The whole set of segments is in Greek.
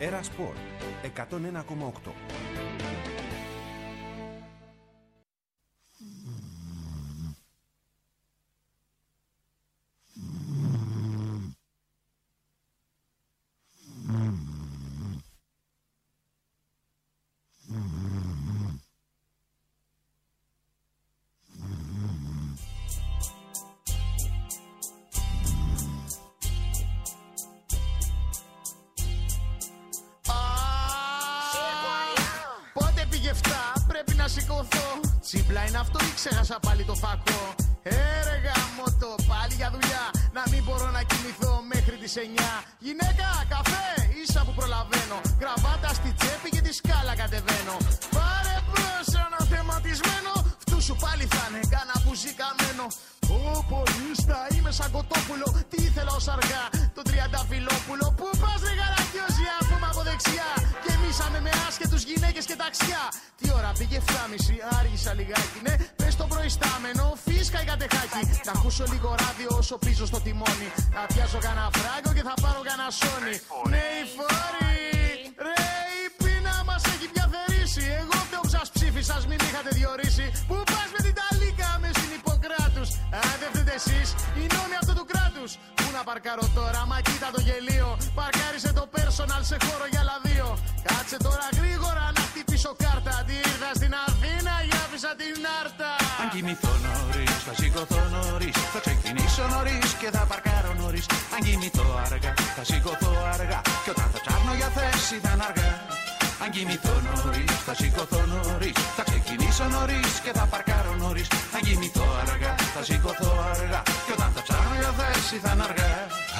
Era Sport 101,8. Τσίπλα είναι αυτό ή ξέχασα πάλι το φακό? Ρε γαμώτο, πάλι για δουλειά. Να μην μπορώ να κοιμηθώ μέχρι τις 9. Γυναίκα, καφέ, ίσα που προλαβαίνω. Γραβάτα στη τσέπη και τη σκάλα κατεβαίνω. Πάρε μπρος ένα θεματισμένο. Φτού σου πάλι θα είναι κάνα μπουζί καμένο. Ω λίστα, είμαι σαν Κοτόπουλο. Τι ήθελα ως αργά, το Τριανταφυλόπουλο. Πού πας ρε γαρακιόζια, πούμε από δεξιά. Γεμίσαμε με άσχετους γυναίκες και ταξιά. Τι ώρα πήγε 7.30, άργησα λιγάκι. Ναι, πες το προϊστάμενο, φίσκα η κατεχάκι. Να ακούσω λίγο ράδιο όσο πίσω στο τιμόνι. Να πιάσω κανένα φράγκο και θα πάρω κανένα σόνι. Ναι, η φόρη, ρε η πείνα μας έχει πια θερήσει. Εγώ φταίω που σας ψήφισα, μην είχατε διορίσει. Πού πας με την ταλίκα με στην Ιπποκράτους? Αν δεν φταίτε εσείς, οι νόμοι αυτού του κράτους. Πού να παρκάρω τώρα, μα κοίτα το γελίο. Παρκάρισε το personal σε χώρο για άλλα δύο. Κάτσε τώρα γρήγορα να χτυπήσω κάρτα. Τι ήρθα στην Αθήνα, για άφησα την Άρτα. Αν κοιμηθώ νωρίς, θα σηκωθώ νωρίς. Θα ξεκινήσω νωρίς και θα παρκάρω νωρίς. Αν κοιμηθώ αργά, θα σηκωθώ αργά. Και όταν θα ψάχνω για θέση θα είναι αργά. Αν κοιμηθώ νωρίς, θα σηκωθώ νωρίς. Θα ξεκινήσω νωρίς και θα παρκάρω νωρίς. Αν κοιμηθώ αργά, θα σηκωθώ αργά. Και όταν θα ψάχνω για θέση θα είναι αργά.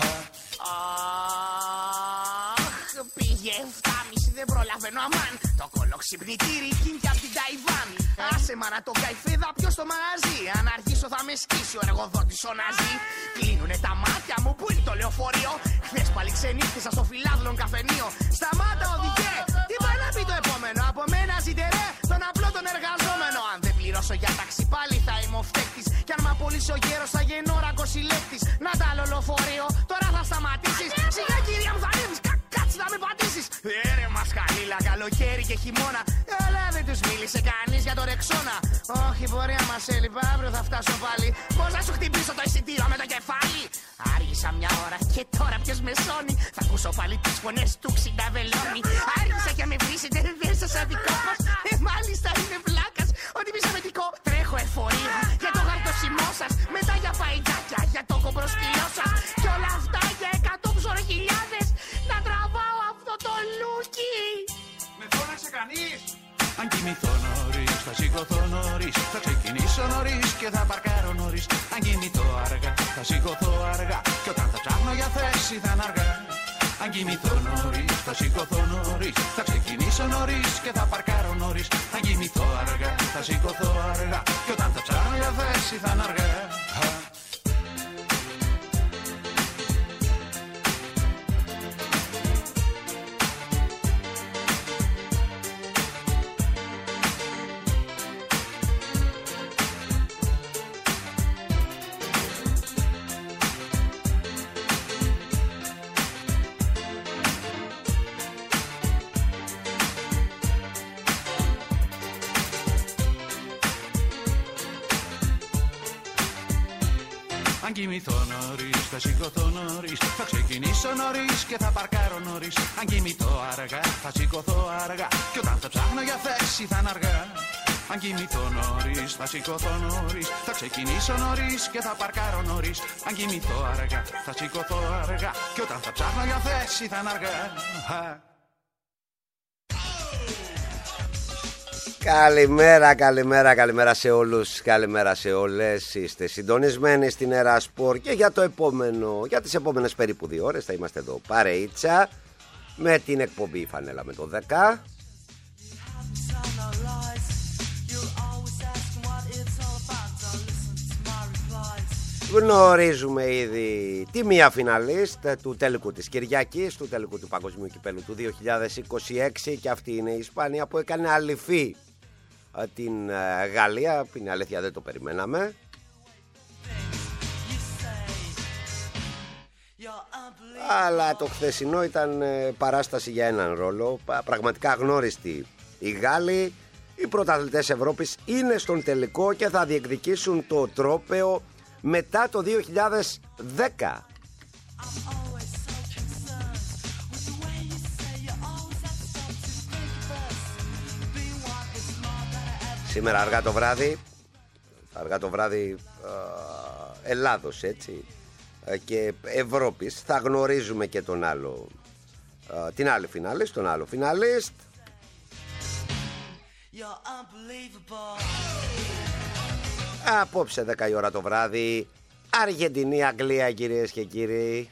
Πήγε 7.30, δεν προλαβαίνω αμάν. Το κολοξυπνητήρι κίνηκε απ' την Ταϊβάν. Άσε μα να το καηφίδα ποιο στο μαγαζί. Αν αργήσω θα με σκίσει ο εργοδότης ο Ναζί. Κλείνουνε τα μάτια μου, πού είναι το λεωφορείο? Χθες πάλι ξενύχτησα στο φιλάδλον καφενείο. Σταμάτα οδηγέ, τι πάει να πει το επόμενο? Από μένα ζείτε ρε, τον απλό τον εργαζόμενο. Αν δεν πληρώσω για ταξί πάλι θα είμαι ο φταίκτης. Κι αν μ' απολύσει ο γέρος θα γεννώ ρακοσυλλέκτης. Να τα άλλο λεωφορείο, τώρα θα σταματήσεις. Σιγά κυρία μου θα ανέβεις, κάτσε να με πατήσεις. Ρε μασχαλίλα, καλοκαίρι και χειμώνα. Αλλά δεν τους μίλησε κανείς για το Ρεξόνα. Όχι πορεία μας έλειπα, αύριο θα φτάσω πάλι. Πώς να σου χτυπήσω το εισιτήριο με το κεφάλι? Άργησα μια ώρα και τώρα ποιος με σώνει? Θα ακούσω πάλι τις φωνές του Ξινταβελώνη. Άργησα και με βρίσετε, δεν σας αδικό πως. Μάλιστα είναι βλάκας, ότι μη σαβετικό. Τρέχω εφορία για το γαρτοσιμό σας. Μετά για παϊντάκια, για το κομπροσκυλό σας. Κι όλα αυτά για 100 ψωροχιλιάδες. Να τραβάω αυτό το λούκι. Με φώναξε κανείς? Αν κοιμηθώ νωρίς, θα σηκωθώ νωρίς. Θα ξεκινήσω νωρίς και θα παρκάρω νωρίς. Αν κοιμηθώ αργά, θα σηκωθώ αργά. Και όταν θα ψάχνω για θέση θα είναι αργά. Αν κοιμηθώ νωρίς, θα σηκωθώ νωρίς. Θα ξεκινήσω νωρίς και θα παρκάρω νωρίς. Αν κοιμηθώ αργά, θα σηκωθώ αργά. Και όταν θα ψάχνω για θέση θα είναι αργά. Αν κοιμηθώ νωρίς, θα σηκωθώ νωρίς. Θα ξεκινήσω νωρίς και θα παρκάρω νωρίς. Αν κοιμηθώ αργά, θα σηκωθώ αργά. Και όταν θα ψάχνω για θέση θα είναι αργά. Αν κοιμηθώ νωρίς, θα σηκωθώ νωρίς. Θα ξεκινήσω νωρίς και θα παρκάρω νωρίς. Αν κοιμηθώ αργά, θα σηκωθώ αργά. Και όταν θα ψάχνω για θέση θα είναι αργά. Καλημέρα, καλημέρα, καλημέρα σε όλους, καλημέρα σε όλες. Είστε συντονισμένοι στην Era Sport και για το επόμενο, για τις επόμενες περίπου 2 ώρες θα είμαστε εδώ παρεΐτσα με την εκπομπή Φανέλα με το 10. Γνωρίζουμε ήδη τη μία φιναλίστ του τελικού της Κυριακής, του τελικού του Παγκοσμίου Κυπέλλου του 2026, και αυτή είναι η Ισπανία που έκανε αληφή την Γαλλία. Είναι αλήθεια, δεν το περιμέναμε. Αλλά το χθεσινό ήταν παράσταση για έναν ρόλο. Πραγματικά αγνώριστοι οι Γάλλοι. Οι πρωταθλητές Ευρώπης είναι στον τελικό και θα διεκδικήσουν το τρόπαιο μετά το 2010. Σήμερα αργά το βράδυ Ελλάδος, έτσι, και Ευρώπης, θα γνωρίζουμε και τον άλλο, την άλλη φινάλιστ, τον άλλο φινάλιστ. Απόψε 10 η ώρα το βράδυ, Αργεντινή, Αγγλία, κυρίες και κύριοι.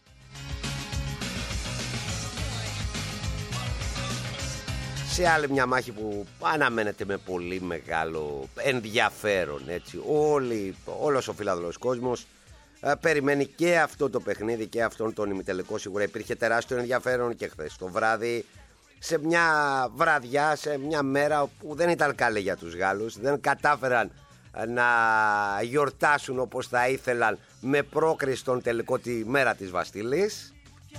Σε άλλη μια μάχη που αναμένεται με πολύ μεγάλο ενδιαφέρον, έτσι. Όλος ο φιλαδελός κόσμος περιμένει και αυτό το παιχνίδι και αυτόν τον ημιτελικό. Σίγουρα υπήρχε τεράστιο ενδιαφέρον και χθες το βράδυ, σε μια βραδιά, σε μια μέρα που δεν ήταν καλή για τους Γάλλους. Δεν κατάφεραν να γιορτάσουν όπως θα ήθελαν με πρόκριση στον τελικό τη μέρα της Βαστίλης.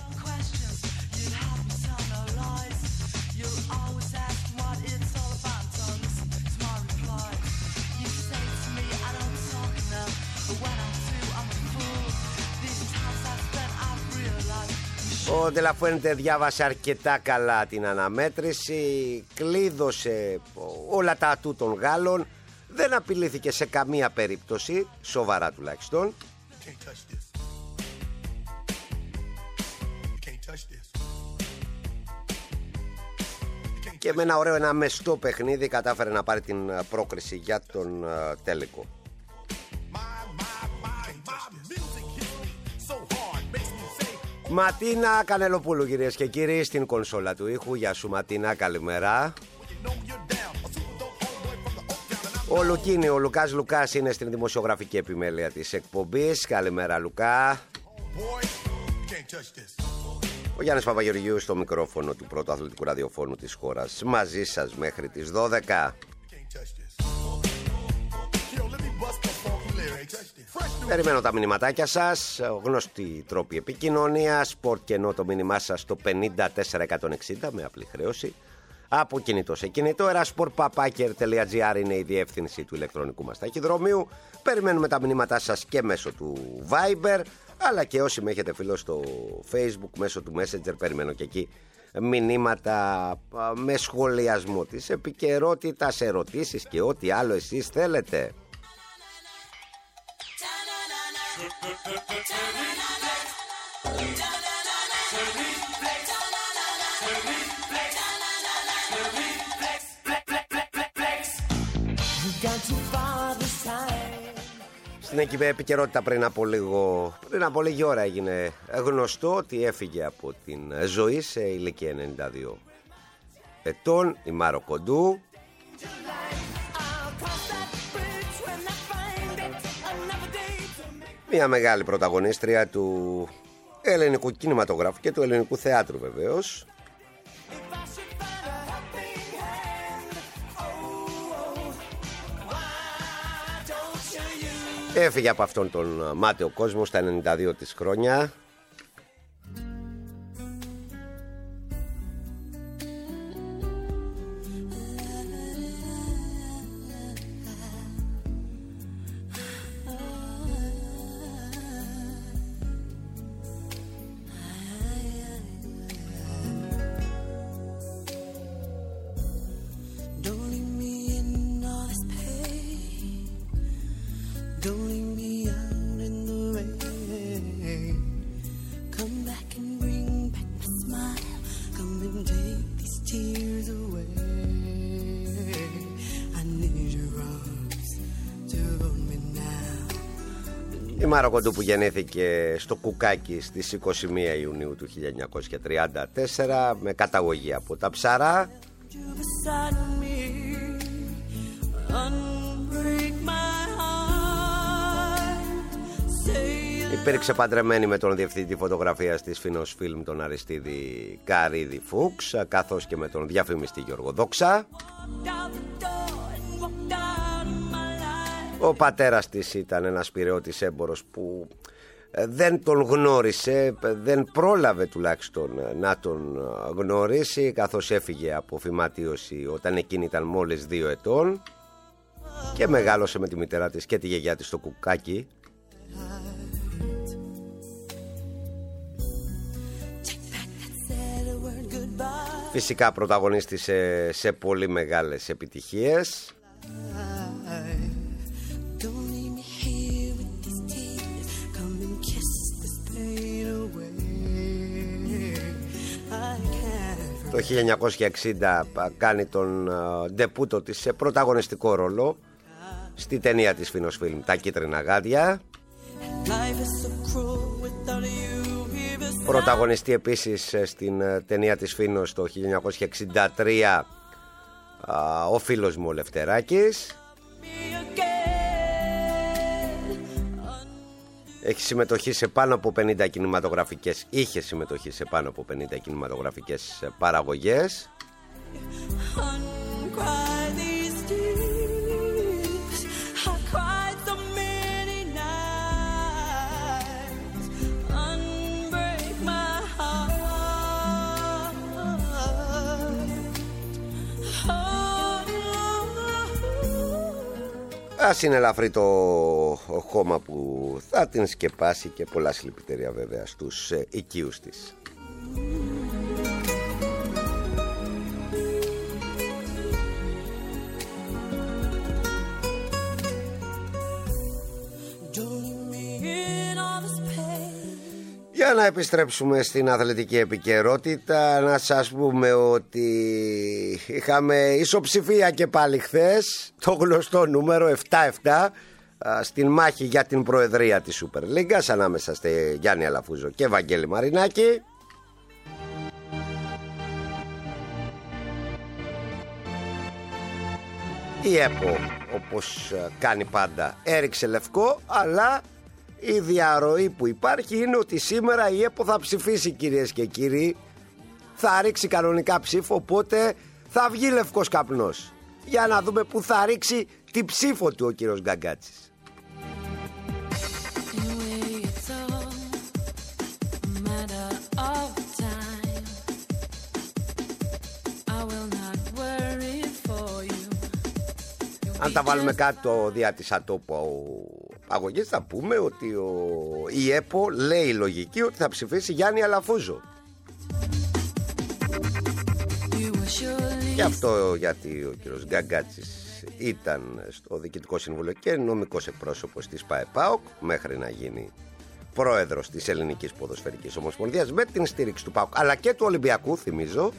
Ο Ντελαφουέντε διάβασε αρκετά καλά την αναμέτρηση, κλείδωσε όλα τα ατού των Γάλλων, δεν απειλήθηκε σε καμία περίπτωση, σοβαρά τουλάχιστον. Και με ένα ωραίο, ένα μεστό παιχνίδι κατάφερε να πάρει την πρόκριση για τον τελικό. Ματίνα Κανελοπούλου, κυρίες και κύριοι, στην κονσόλα του ήχου. Γεια σου Ματίνα, καλημέρα. Ο Λουκάς Λουκάς είναι στην δημοσιογραφική επιμέλεια της εκπομπής. Καλημέρα Λουκά. Ο Γιάννης Παπαγεωργίου στο μικρόφωνο του πρώτου αθλητικού ραδιοφώνου της χώρας, μαζί σας μέχρι τις 12. Περιμένω τα μηνυματάκια σας, γνωστοί τρόποι επικοινωνίας, σπορτ και ενώ το μήνυμά σας στο 54160 με απλή χρέωση, από κινητό σε κινητό. erasport.papaker.gr είναι η διεύθυνση του ηλεκτρονικού μας ταχυδρομείου. Περιμένουμε τα μηνύματά σας και μέσω του Viber, αλλά και όσοι με έχετε φίλο στο Facebook μέσω του Messenger, περιμένω και εκεί μηνύματα με σχολιασμό της επικαιρότητας, ερωτήσεις και ό,τι άλλο εσείς θέλετε. Στην επικαιρότητα πριν από λίγη ώρα έγινε γνωστό ότι έφυγε από την ζωή σε ηλικία 92 ετών η Μάρο Κοντού. Μια μεγάλη πρωταγωνίστρια του ελληνικού κινηματογράφου και του ελληνικού θεάτρου βεβαίως. Έφυγε από αυτόν τον μάταιο κόσμο στα 92 της χρόνια. Η Μάρο Κοντού που γεννήθηκε στο Κουκάκι στις 21 Ιουνίου του 1934 με καταγωγή από τα Ψαρά. Υπήρξε παντρεμένη με τον διευθυντή φωτογραφίας της Φίνος Φιλμ, τον Αριστίδη Καρίδη Φούξ, καθώς και με τον διαφημιστή Γιώργο Δόξα. Ο πατέρας της ήταν ένας πειραιώτης έμπορος που δεν τον γνώρισε, δεν πρόλαβε τουλάχιστον να τον γνωρίσει, καθώς έφυγε από φυματίωση όταν εκείνη ήταν μόλις 2 ετών και μεγάλωσε με τη μητέρα της και τη γιαγιά της στο κουκάκι. Φυσικά πρωταγωνίστησε σε πολύ μεγάλες επιτυχίες. Το 1960 κάνει τον ντεπούτο της σε πρωταγωνιστικό ρόλο στη ταινία της Φίνος Φιλμ «Τα κίτρινα γάντια». Πρωταγωνιστεί επίσης στην ταινία της Φίνος το 1963 ο φίλος μου ο Λευτεράκης. Έχει συμμετοχή σε πάνω από 50 κινηματογραφικές, είχε συμμετοχή σε πάνω από 50 κινηματογραφικές παραγωγές. Ας είναι ελαφρύ το χώμα που θα την σκεπάσει και πολλά συλληπιτήρια βέβαια στους οικείους της. Για να επιστρέψουμε στην αθλητική επικαιρότητα, να σας πούμε ότι είχαμε ισοψηφία και πάλι χθες, το γνωστό νούμερο 7-7 στην μάχη για την προεδρία της Σούπερ Λίγκας ανάμεσα στη Γιάννη Αλαφούζο και Βαγγέλη Μαρινάκη. Η ΕΠΟ, όπως κάνει πάντα, έριξε λευκό, αλλά η διαρροή που υπάρχει είναι ότι σήμερα η ΕΠΟ θα ψηφίσει, κυρίες και κύριοι. Θα ρίξει κανονικά ψήφο, οπότε θα βγει λευκός καπνός. Για να δούμε που θα ρίξει τη ψήφο του ο κύριος Γκαγκάτσης. Αν τα βάλουμε κάτω δια της ατόπου αγωγής, θα πούμε ότι η ΕΠΟ λέει η λογική ότι θα ψηφίσει Γιάννη Αλαφούζο. Και αυτό γιατί ο κύριος Γκαγκάτσης ήταν στο Διοικητικό Συμβούλιο και νομικός εκπρόσωπος της ΠΑΕ-ΠΑΟΚ μέχρι να γίνει πρόεδρος της Ελληνικής Ποδοσφαιρικής Ομοσπονδίας με την στήριξη του ΠΑΟΚ αλλά και του Ολυμπιακού, θυμίζω.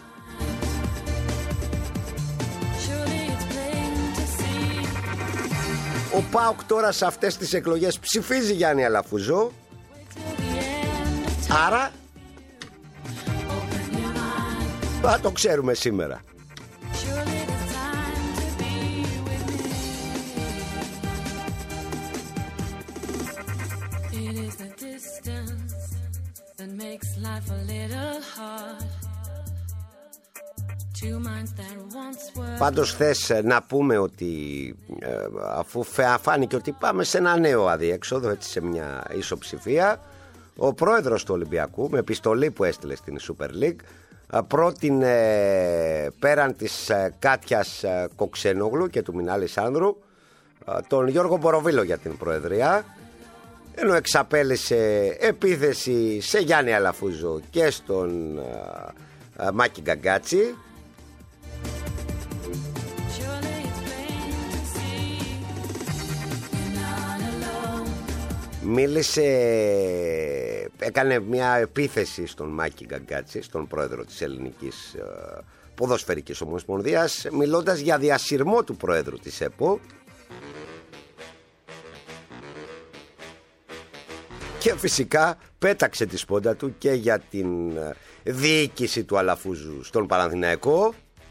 Ο ΠΑΟΚ τώρα σε αυτές τις εκλογές ψηφίζει Γιάννη Αλαφούζο. Άρα θα το ξέρουμε σήμερα. Πάντως θες να πούμε ότι αφού φάνηκε ότι πάμε σε ένα νέο αδιέξοδο, έτσι, σε μια ισοψηφία, ο πρόεδρος του Ολυμπιακού με επιστολή που έστειλε στην Super League πρότεινε πέραν της Κάτιας Κοξενόγλου και του Μινάλη Σάνδρου τον Γιώργο Μποροβίλο για την προεδρία, ενώ εξαπέλυσε επίθεση σε Γιάννη Αλαφούζο και στον Μάκη Γκαγκάτση. Έκανε μια επίθεση στον Μάκη Γκαγκάτση, στον πρόεδρο της Ελληνικής Ποδοσφαιρικής Ομοσπονδίας, μιλώντας για διασυρμό του πρόεδρου της ΕΠΟ. Και φυσικά πέταξε τη σπόντα του και για την διοίκηση του Αλαφούζου στον Παναθηναϊκό.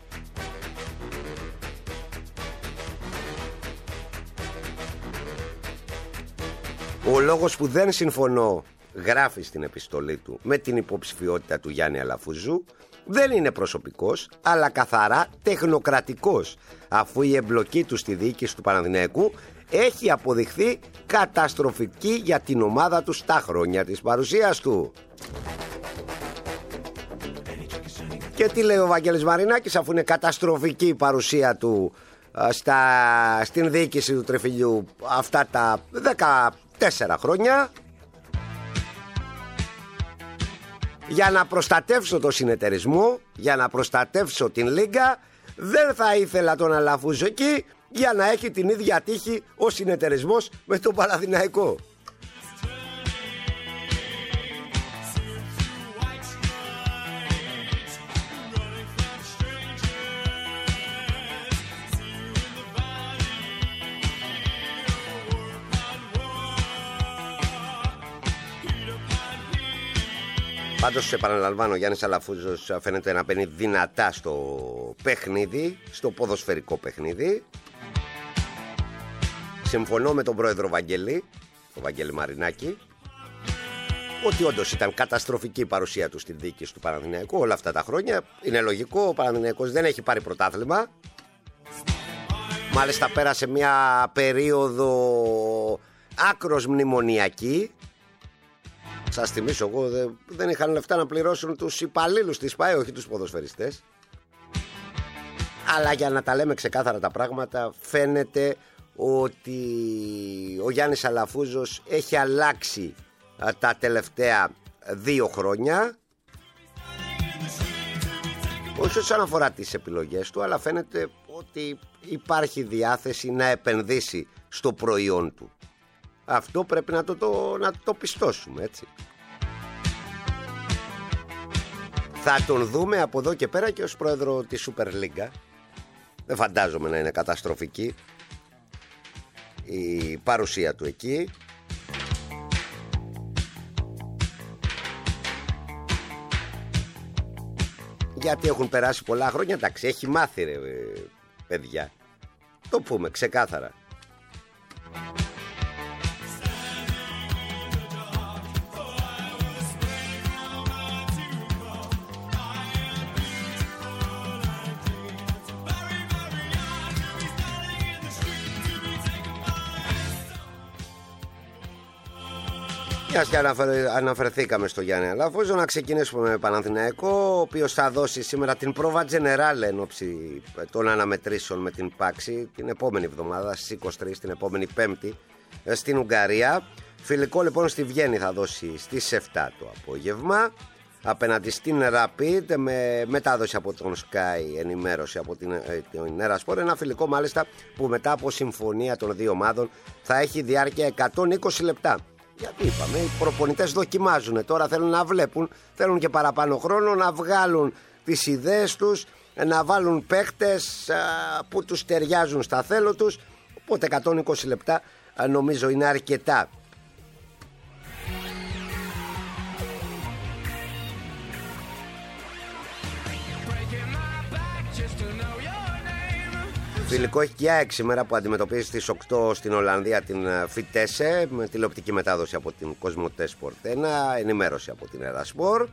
Ο λόγος που δεν συμφωνώ, γράφει στην επιστολή του, με την υποψηφιότητα του Γιάννη Αλαφούζου δεν είναι προσωπικός, αλλά καθαρά τεχνοκρατικός, αφού η εμπλοκή του στη διοίκηση του Παναθηναϊκού έχει αποδειχθεί καταστροφική για την ομάδα του στα χρόνια της παρουσίας του. Και τι λέει ο Βαγγέλης Μαρινάκης, αφού είναι καταστροφική η παρουσία του στην διοίκηση του Τριφυλιού αυτά τα 14 χρόνια? Για να προστατεύσω το συνεταιρισμό, για να προστατεύσω την Λίγκα, δεν θα ήθελα τον Αλαφούζο εκεί για να έχει την ίδια τύχη ο συνεταιρισμός με τον Παναθηναϊκό. Πάντως επαναλαμβάνω, ο Γιάννης Αλαφούζος φαίνεται να μπαίνει δυνατά στο παιχνίδι, στο ποδοσφαιρικό παιχνίδι. Συμφωνώ με τον πρόεδρο Βαγγέλη, τον Βαγγέλη Μαρινάκη, ότι όντως ήταν καταστροφική η παρουσία του στην διοίκηση του Παναθηναϊκού όλα αυτά τα χρόνια. Είναι λογικό, ο Παναθηναϊκός δεν έχει πάρει πρωτάθλημα. Μάλιστα πέρασε μια περίοδο άκρος μνημονιακή. Σας θυμίσω, εγώ δεν είχαν λεφτά να πληρώσουν τους υπαλλήλους της ΠΑΕ, όχι τους ποδοσφαιριστές. Αλλά για να τα λέμε ξεκάθαρα τα πράγματα, φαίνεται ότι ο Γιάννης Αλαφούζος έχει αλλάξει τα τελευταία 2 χρόνια. Όχι όσον αφορά τις επιλογές του, αλλά φαίνεται ότι υπάρχει διάθεση να επενδύσει στο προϊόν του. Αυτό πρέπει να το πιστώσουμε, έτσι. Θα τον δούμε από εδώ και πέρα και ως πρόεδρο της Super League. Δεν φαντάζομαι να είναι καταστροφική η παρουσία του εκεί. Γιατί έχουν περάσει πολλά χρόνια. Εντάξει, έχει μάθει ρε παιδιά. Το πούμε ξεκάθαρα. Μιας και αναφερθήκαμε στο Γιάννη Αλαφούζο, να ξεκινήσουμε με Παναθηναϊκό, ο οποίος θα δώσει σήμερα την πρόβα Τζενεράλ εν ώψη των αναμετρήσεων με την Πάξη την επόμενη εβδομάδα, στις 23, την επόμενη Πέμπτη, στην Ουγγαρία. Φιλικό λοιπόν στη Βιέννη θα δώσει στις 7 το απόγευμα απέναντι στην Rapid, με μετάδοση από τον Sky, ενημέρωση από την Erasport. Ένα φιλικό μάλιστα που μετά από συμφωνία των δύο ομάδων θα έχει διάρκεια 120 λεπτά. Γιατί είπαμε, οι προπονητές δοκιμάζουν, τώρα θέλουν να βλέπουν, θέλουν και παραπάνω χρόνο να βγάλουν τις ιδέες τους, να βάλουν παίχτες που τους ταιριάζουν στα θέλω τους. Οπότε 120 λεπτά νομίζω είναι αρκετά. Φιλικό έχει και ΑΕΚ σήμερα που αντιμετωπίζει στις 8 στην Ολλανδία την Φιτέσε, με τηλεοπτική μετάδοση από την Κοσμοτέ Sport 1, ενημέρωση από την Erasport.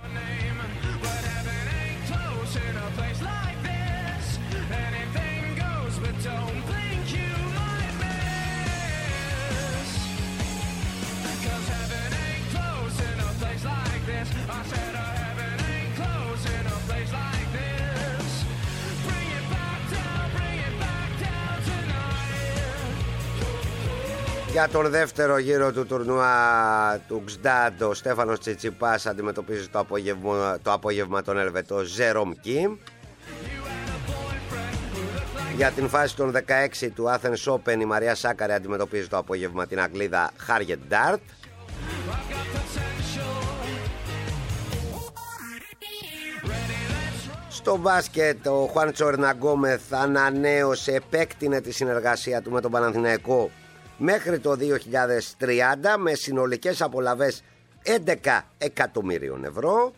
Για τον δεύτερο γύρο του τουρνουά του Ξντάντ, ο Στέφανος Τσιτσιπάς αντιμετωπίζει το απόγευμα τον Ελβετό Ζερόμ Κιμ. Για την φάση των 16 του Athens Open, η Μαρία Σάκαρη αντιμετωπίζει το απόγευμα την Αγγλίδα Χάριετ Ντάρτ. Στο μπάσκετ, ο Χουάντσο Ερναγκόμεθ ανανέωσε, επέκτηνε τη συνεργασία του με τον Παναθηναϊκό μέχρι το 2030 με συνολικές απολαβές 11 εκατομμύριων ευρώ.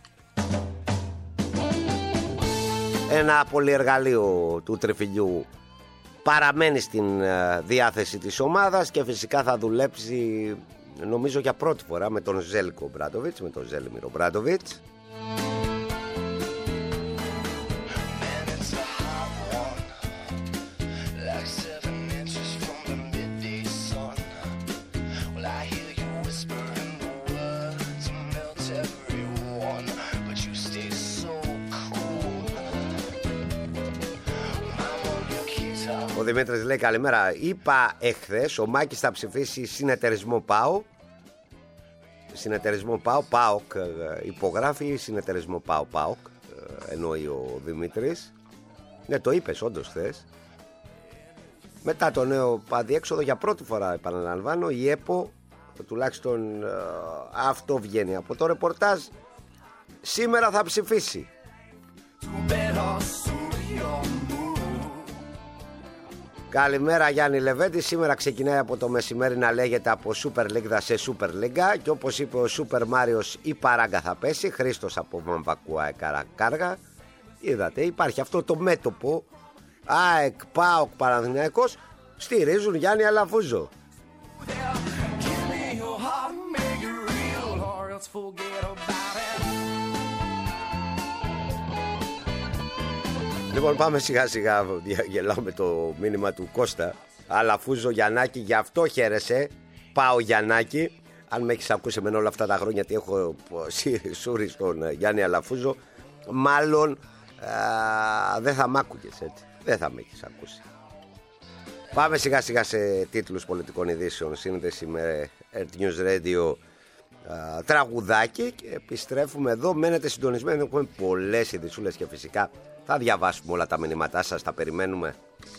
Ένα πολυεργαλείο του Τριφυλιού παραμένει στην διάθεση της ομάδας και φυσικά θα δουλέψει, νομίζω για πρώτη φορά, με τον Ζέλικο Μπράντοβιτς, με τον Ζέλιμιρο Μπράντοβιτς. Ο Δημήτρης λέει καλημέρα. Είπα εχθές, ο Μάκης θα ψηφίσει συνεταιρισμό ΠΑΟ. Συνεταιρισμό ΠΑΟ, ΠΑΟΚ υπογράφει, συνεταιρισμό ΠΑΟ, ΠΑΟΚ, εννοεί ο Δημήτρης. Ναι, το είπες όντως χθες. Μετά το νέο αδιέξοδο, για πρώτη φορά επαναλαμβάνω, η ΕΠΟ, τουλάχιστον αυτό βγαίνει από το ρεπορτάζ, σήμερα θα ψηφίσει. Καλημέρα Γιάννη Λεβέντη. Σήμερα ξεκινάει από το μεσημέρι να λέγεται από Super League σε Super League. Και όπως είπε ο Super Μάριος, η παράγκα θα πέσει. Χρήστος από Μαμπακουά Καρακάργα. Είδατε, υπάρχει αυτό το μέτωπο. ΑΕΚ, ΠΑΟΚ, Παναθηναϊκός στηρίζουν Γιάννη Αλαφούζο. Λοιπόν, πάμε σιγά σιγά. Γελάω με το μήνυμα του Κώστα. Αλαφούζο Γιαννάκη, γι' αυτό χαίρεσαι. Πάω Γιαννάκη. Αν με έχεις ακούσει εμένα όλα αυτά τα χρόνια τι έχω σούρει στον Γιάννη Αλαφούζο, μάλλον δεν θα μ' άκουγες, έτσι. Δεν θα με έχεις ακούσει. Πάμε σιγά σιγά σε τίτλους πολιτικών ειδήσεων. Σύνδεση με Earth News Radio. Τραγουδάκι και επιστρέφουμε εδώ. Μένετε συντονισμένοι. Έχουμε πολλές ειδησούλες και φυσικά θα διαβάσουμε όλα τα μηνύματά σας. Τα περιμένουμε.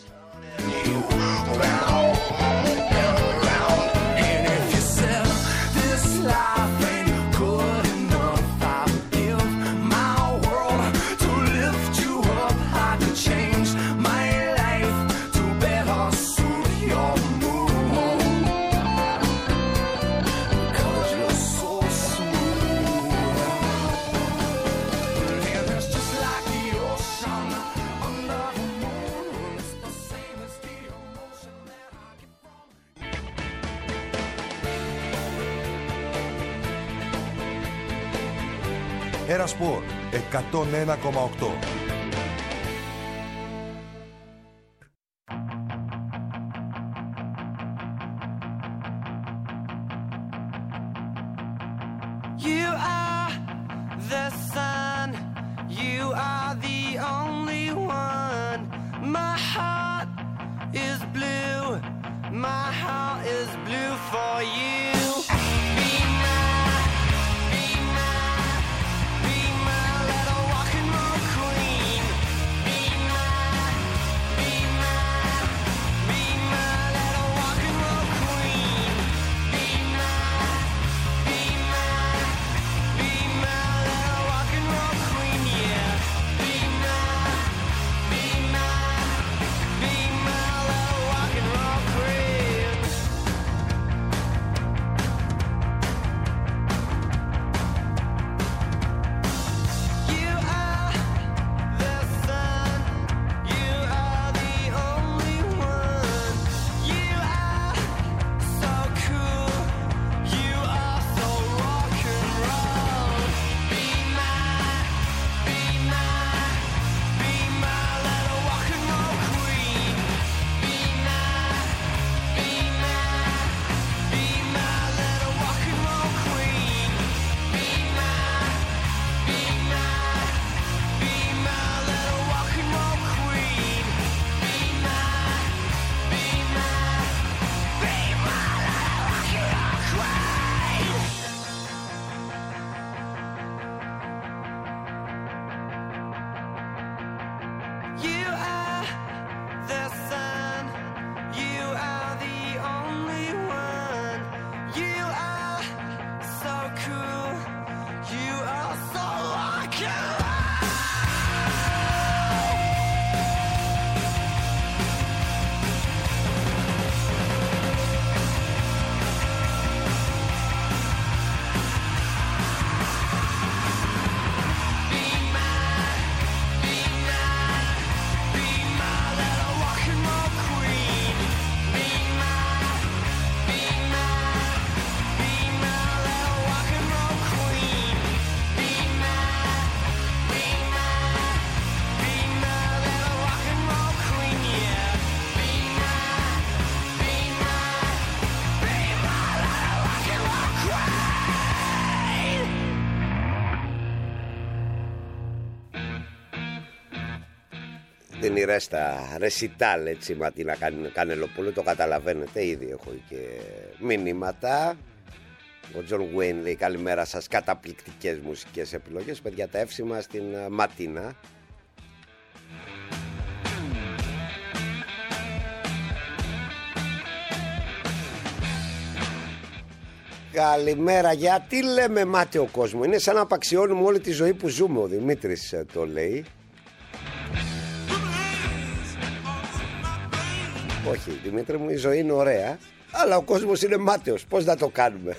Ένα σπορ 101,8. You are the sun, you are the only one. My heart is blue, my heart is blue for you. βγαίνει ρέστα, ρεσιτάλ έτσι Ματίνα Κανελοπούλου, το καταλαβαίνετε, ήδη έχω και μηνύματα. Ο Τζον Γουέιν λέει καλημέρα σας, καταπληκτικές μουσικές επιλογές, παιδιά, τα εύσημα στην Ματίνα. Καλημέρα, γιατί λέμε μάταιο κόσμο, είναι σαν να απαξιώνουμε όλη τη ζωή που ζούμε, ο Δημήτρης το λέει. Όχι Δημήτρη μου, η ζωή είναι ωραία, αλλά ο κόσμος είναι μάταιος, πώς να το κάνουμε?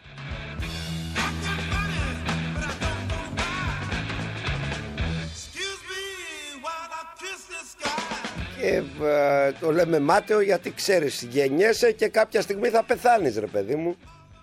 Και το λέμε μάταιο γιατί ξέρεις, γεννιέσαι και κάποια στιγμή θα πεθάνεις ρε παιδί μου.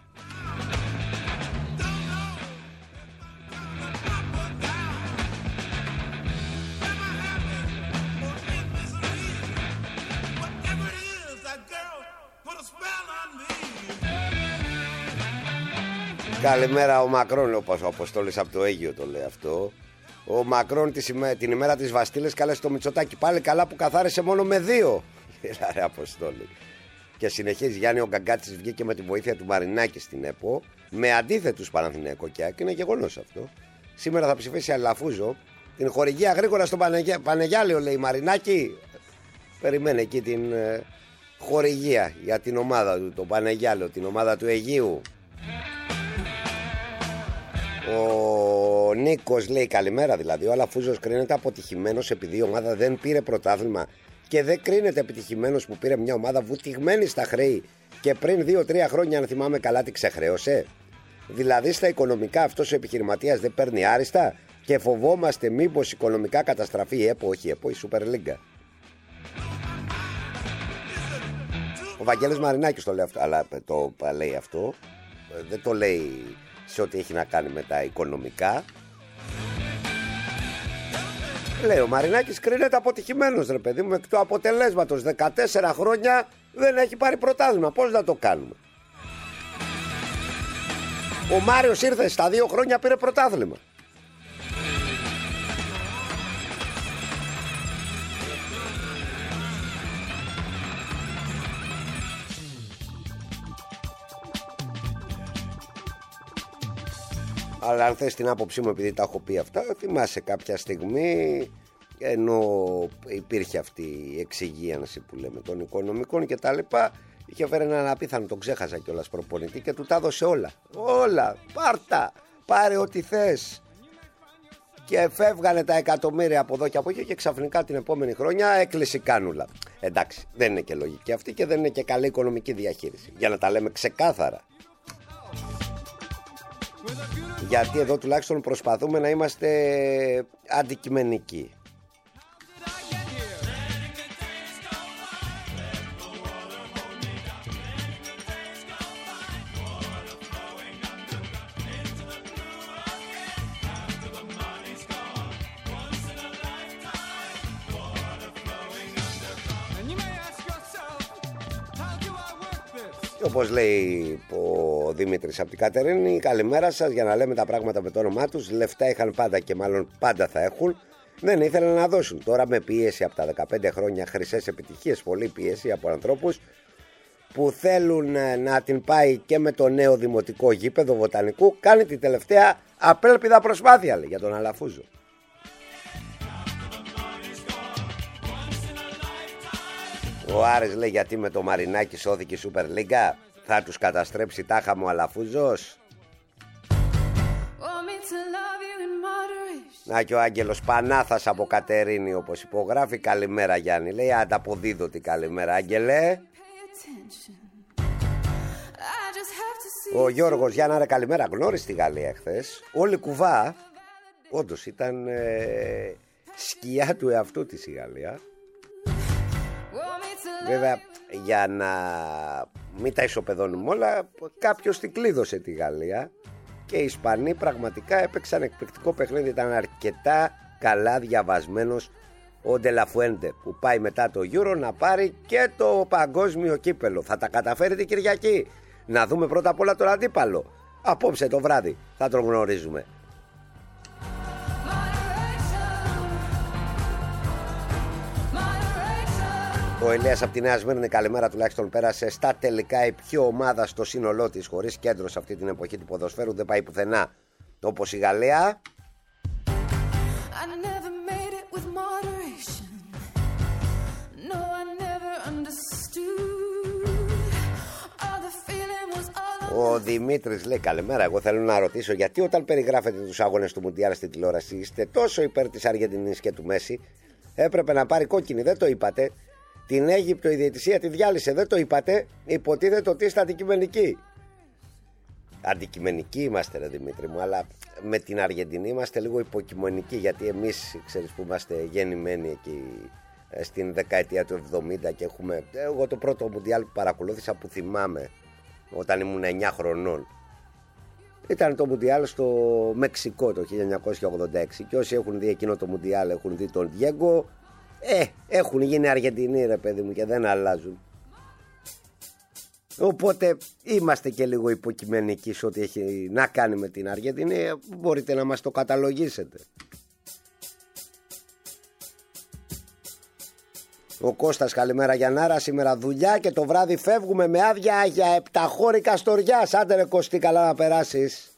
Καλημέρα ο Μακρόν, ο Αποστόλης από το Αίγυο το λέει αυτό. Ο Μακρόν την ημέρα της Βαστίλες κάλεσε το Μητσοτάκη. Πάλι καλά που καθάρισε μόνο με 2. Έλα ρε Αποστόλη. Και συνεχίζει, Γιάννη, ο Γκαγκάτσης βγήκε με τη βοήθεια του Μαρινάκη στην ΕΠΟ με αντίθετους Παναθηναϊκό και είναι γεγονός αυτό. Σήμερα θα ψηφίσει Αλαφούζο. Την χορηγία γρήγορα στον Πανεγιάλιο λέει Μαρινάκη. Περιμένει εκεί την χορηγία για την ομάδα του, τον Πανεγιάλιο, την ομάδα του Αιγείου. Ο Νίκος λέει καλημέρα, δηλαδή ο Αλαφούζος κρίνεται αποτυχημένος επειδή η ομάδα δεν πήρε πρωτάθλημα και δεν κρίνεται επιτυχημένος που πήρε μια ομάδα βουτυγμένη στα χρέη και πριν 2-3 χρόνια, αν θυμάμαι καλά, τη ξεχρέωσε. Δηλαδή στα οικονομικά αυτός ο επιχειρηματίας δεν παίρνει άριστα και φοβόμαστε μήπως οικονομικά καταστραφεί η ΕΠΟ, όχι η ΕΠΟ, η Σούπερ Λίγκα. Ο Βαγγέλης Μαρινάκης το λέει αυτό, αλλά το λέει αυτό, δεν το λέει σε ό,τι έχει να κάνει με τα οικονομικά. Λέει ο Μαρινάκης κρίνεται αποτυχημένος ρε παιδί μου, εκ του αποτελέσματος 14 χρόνια δεν έχει πάρει πρωτάθλημα. Πώς να το κάνουμε? Ο Μάριος ήρθε στα 2 χρόνια, πήρε πρωτάθλημα. Αλλά αν θες την άποψή μου, επειδή τα έχω πει αυτά, θυμάσαι κάποια στιγμή, ενώ υπήρχε αυτή η εξυγίανση που λέμε των οικονομικών και τα λοιπά, είχε φέρει έναν απίθανο, τον ξέχασα κιόλας, προπονητή και του τα έδωσε όλα. Όλα, πάρτα, πάρε ό,τι θες. Και φεύγανε τα εκατομμύρια από εδώ και από εκεί και ξαφνικά την επόμενη χρονιά έκλεισε η κάνουλα. Εντάξει, δεν είναι και λογική αυτή και δεν είναι και καλή οικονομική διαχείριση. Για να τα λέμε ξεκάθαρα. Γιατί εδώ τουλάχιστον προσπαθούμε να είμαστε αντικειμενικοί. Όπως λέει ο Δημήτρης από την Κατερίνη, καλημέρα σας, για να λέμε τα πράγματα με το όνομά τους. Λεφτά είχαν πάντα και μάλλον πάντα θα έχουν. Δεν ήθελαν να δώσουν. Τώρα με πίεση από τα 15 χρόνια χρυσές επιτυχίες, πολλή πίεση από ανθρώπους που θέλουν να την πάει και με το νέο δημοτικό γήπεδο Βοτανικού, κάνει την τελευταία απέλπιδα προσπάθεια, λέει, για τον Αλαφούζο. Ο Άρης λέει γιατί με το Μαρινάκι σώθηκε η Σούπερ Λίγκα, θα τους καταστρέψει τάχα μου ο Αλαφούζος. Να και ο Άγγελος Πανάθας από Κατερίνη όπως υπογράφει. Καλημέρα Γιάννη, λέει, ανταποδίδω την καλημέρα Άγγελε. Ο Γιώργος, Γιάννα ρε καλημέρα, γνώρισε τη Γαλλία χθες. Όλη κουβά, όντως ήταν σκιά του εαυτού της η Γαλλία. Βέβαια, για να μην τα ισοπεδώνουμε όλα, κάποιος την κλείδωσε τη Γαλλία και οι Ισπανοί πραγματικά έπαιξαν εκπληκτικό παιχνίδι. Ήταν αρκετά καλά διαβασμένος ο Ντελαφουέντε που πάει μετά το Euro να πάρει και το παγκόσμιο κύπελο. Θα τα καταφέρει την Κυριακή. Να δούμε πρώτα απ' όλα τον αντίπαλο. Απόψε το βράδυ θα τον γνωρίζουμε. Ο Ηλίας από τη Νέα Σμύρνη, καλημέρα, τουλάχιστον πέρασε στα τελικά. Η πιο ομάδα στο σύνολό της, χωρίς κέντρο σε αυτή την εποχή του ποδοσφαίρου, δεν πάει πουθενά. Όπως η Γαλλία. Ο Δημήτρης λέει καλημέρα. Εγώ θέλω να ρωτήσω γιατί όταν περιγράφετε τους αγώνες του Μουντιάλ στην τηλεόραση είστε τόσο υπέρ της Αργεντινής και του Μέση. Έπρεπε να πάρει κόκκινη, δεν το είπατε. Την Αίγυπτο η διαιτησία τη διάλυσε, δεν το είπατε. Υποτίθεται ότι είστε αντικειμενικοί. Αντικειμενικοί είμαστε, ρε Δημήτρη μου, αλλά με την Αργεντινή είμαστε λίγο υποκειμενικοί, γιατί εμείς ξέρεις που είμαστε γεννημένοι εκεί στην δεκαετία του 70 και έχουμε. Εγώ το πρώτο Μουντιάλ που παρακολούθησα, που θυμάμαι όταν ήμουν 9 χρονών, ήταν το Μουντιάλ στο Μεξικό το 1986. Και όσοι έχουν δει εκείνο το Μουντιάλ έχουν δει τον Διέγκο. Έχουν γίνει Αργεντινοί, ρε παιδί μου, και δεν αλλάζουν. Οπότε είμαστε και λίγο υποκειμενικοί σε ό,τι έχει να κάνει με την Αργεντινή. Μπορείτε να μας το καταλογίσετε. Ο Κώστας, καλημέρα Γιαννάρα. Σήμερα δουλειά και το βράδυ φεύγουμε με άδεια για 7 χώροι Καστοριάς. Άντε ρε Κωστή, καλά να περάσεις.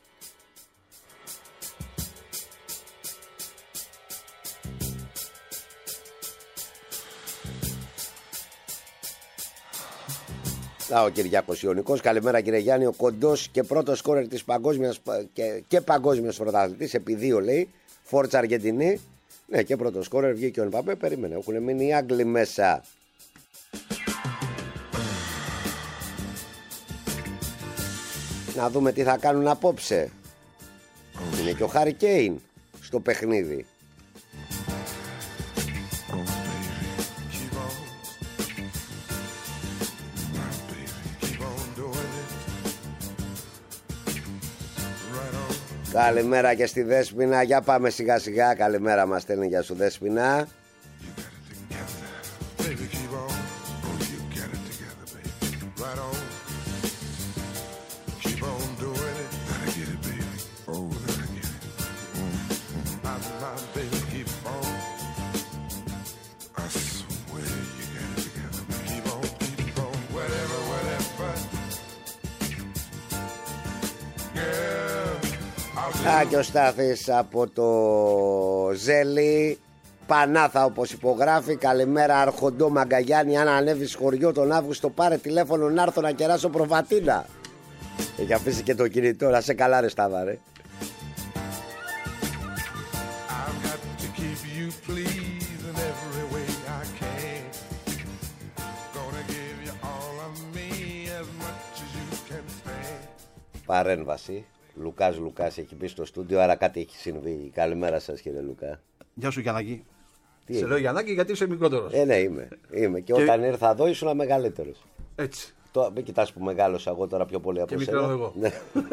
Ο Κυριάκος Ιωνικός, καλημέρα κύριε Γιάννη. Ο κοντός και πρώτος σκόρερ της παγκόσμιας και παγκόσμιος πρωταθλητής, επί 2 λέει, Φόρτσα Αργεντινή. Ναι, και πρώτος σκόρερ βγήκε ο Εμπαπέ. Περίμενε, έχουν μείνει οι Άγγλοι μέσα. Να δούμε τι θα κάνουν απόψε. Είναι και ο Χάρι Κέιν στο παιχνίδι. Καλημέρα και στη Δέσποινα. Για πάμε σιγά σιγά. Καλημέρα μας στέλνει, για σου Δέσποινα. Και ο Στάθης από το Ζέλι. Πανάθα, όπως υπογράφει. Καλημέρα Αρχοντό Μαγκαγιάννη. Αν ανέβεις χωριό τον Αύγουστο, πάρε τηλέφωνο να έρθω να κεράσω προβατίνα. Έχει αφήσει και το κινητό. Να σε καλά ρε Στάβα ρε. Παρέμβαση. Λουκάς έχει μπει στο στούντιο, άρα κάτι έχει συμβεί. Καλημέρα σας κύριε Λουκά. Γεια σου Γιαννάκη. Σε λέω Γιαννάκη γιατί είσαι μικρότερος. Ναι, είμαι. Και όταν ήρθα εδώ ήσουν μεγαλύτερος. Έτσι. Μην κοιτάς που μεγάλωσα εγώ τώρα πιο πολύ από εσένα. Και μικρό εγώ.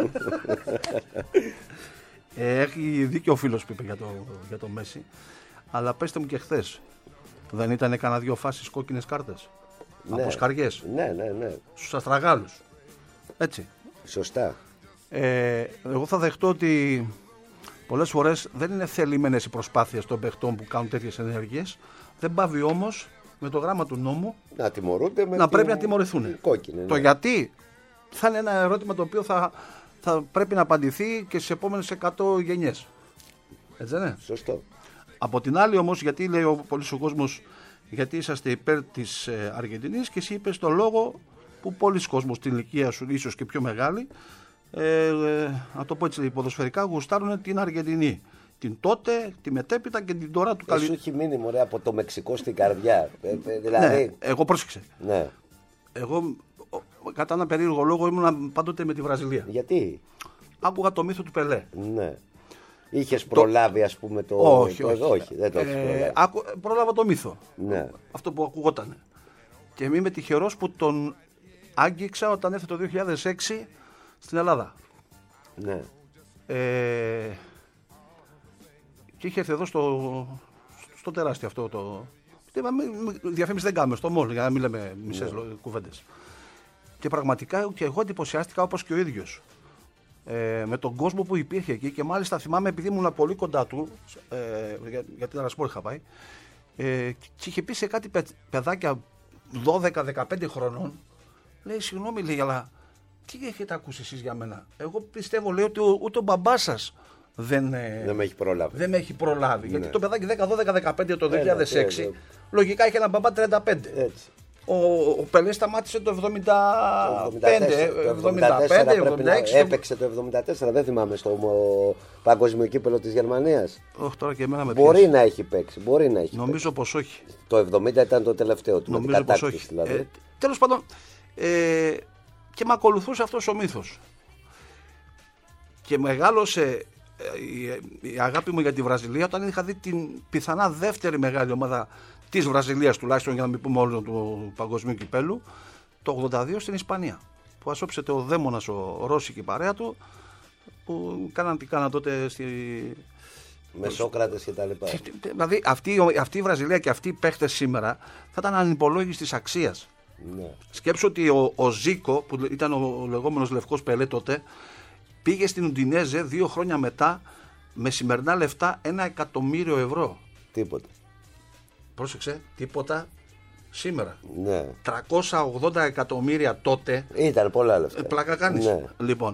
Έχει δίκιο ο φίλος που είπε για το Μέση. Αλλά πέστε μου και χθες, δεν ήταν κανένα 2 φάσεις κόκκινες κάρτες? Ναι. Από σκαριές. Ναι. Στους αστραγάλους. Έτσι. Σωστά. Εγώ θα δεχτώ ότι πολλές φορές δεν είναι θελημένες οι προσπάθειες των παιχτών που κάνουν τέτοιες ενέργειες. Δεν πάβει όμως με το γράμμα του νόμου να τιμωρούνται, πρέπει να τιμωρηθούν. Κόκκινη, ναι. Το γιατί θα είναι ένα ερώτημα το οποίο θα πρέπει να απαντηθεί και στις επόμενες 100 γενιές. Έτσι δεν είναι? Σωστό. Από την άλλη όμως, γιατί λέει πολλοί ο κόσμος, γιατί είσαστε υπέρ της Αργεντινής, και εσύ είπες το λόγο που πολλοί κόσμος στην ηλικία σου, ίσως και πιο μεγάλοι, να το πω έτσι ποδοσφαιρικά, γουστάρουν την Αργεντινή. Την τότε, τη μετέπειτα και την τώρα του καλή. Σου έχει μείνει μωρέ από το Μεξικό στην καρδιά. Δηλαδή... Ναι, εγώ πρόσεξε. Ναι. Εγώ κατά ένα περίεργο λόγο ήμουν πάντοτε με τη Βραζιλία. Γιατί? Άκουγα το μύθο του Πελέ. Ναι. Είχες προλάβει ας πούμε το... Όχι, δεν το έχεις προλάβει. Πρόλαβα το μύθο. Ναι. Αυτό που ακουγόταν. Και είμαι τυχερός που τον άγγιξα όταν έφτασε το 2006 στην Ελλάδα. Ναι. Και είχε έρθει εδώ στο τεράστιο αυτό το... Διαφήμιση δεν κάνουμε στο μόλ, για να μην λέμε μισές κουβέντες. Και πραγματικά και εγώ εντυπωσιάστηκα όπως και ο ίδιος. Με τον κόσμο που υπήρχε εκεί, και μάλιστα θυμάμαι, επειδή ήμουν πολύ κοντά του, γιατί την Ρασπόρ είχα πάει, Και είχε πει σε κάτι παιδάκια 12-15 χρονών, λέει, συγγνώμη, λέει, αλλά τι έχετε ακούσει εσείς για μένα? Εγώ πιστεύω, λέει, ότι ούτε ο μπαμπάς σας δεν με έχει προλάβει. Δεν με έχει προλάβει. Ναι. Γιατί το παιδάκι 10-12-15 το 2006 λογικά είχε ένα μπαμπά 35. Έτσι. Ο Πελέ σταμάτησε το 75. Έπαιξε το 74, δεν θυμάμαι, στο παγκόσμιο κύπελλο της Γερμανίας. Όχι, τώρα και εμένα με μπορεί να έχει παίξει. Νομίζω πως όχι. Το 70 ήταν το τελευταίο του. Νομίζω πως όχι. Δηλαδή. Τέλος πάντων, και με ακολουθούσε αυτός ο μύθος. Και μεγάλωσε η αγάπη μου για τη Βραζιλία όταν είχα δει την πιθανά δεύτερη μεγάλη ομάδα της Βραζιλίας, τουλάχιστον για να μην πούμε όλο του παγκοσμίου κυπέλου, το 82 στην Ισπανία, που ασώψεται ο δαίμονας ο Ρώση και η παρέα του, που κάναν τότε με Σόκρατες και τα λοιπά. Δηλαδή αυτή η Βραζιλία και αυτοί οι παίχτες σήμερα θα ήταν ανυπολόγιστης αξίας. Ναι. Σκέψου ότι ο Ζίκο, που ήταν ο λεγόμενος Λευκός Πελέ τότε, πήγε στην Ουντινέζε 2 χρόνια μετά με σημερινά λεφτά 1 εκατομμύριο ευρώ. Τίποτα. Πρόσεξε, τίποτα σήμερα. Ναι. 380 εκατομμύρια τότε. Ήταν πολλά λεφτά. Πλάκα κάνεις. Ναι. Λοιπόν,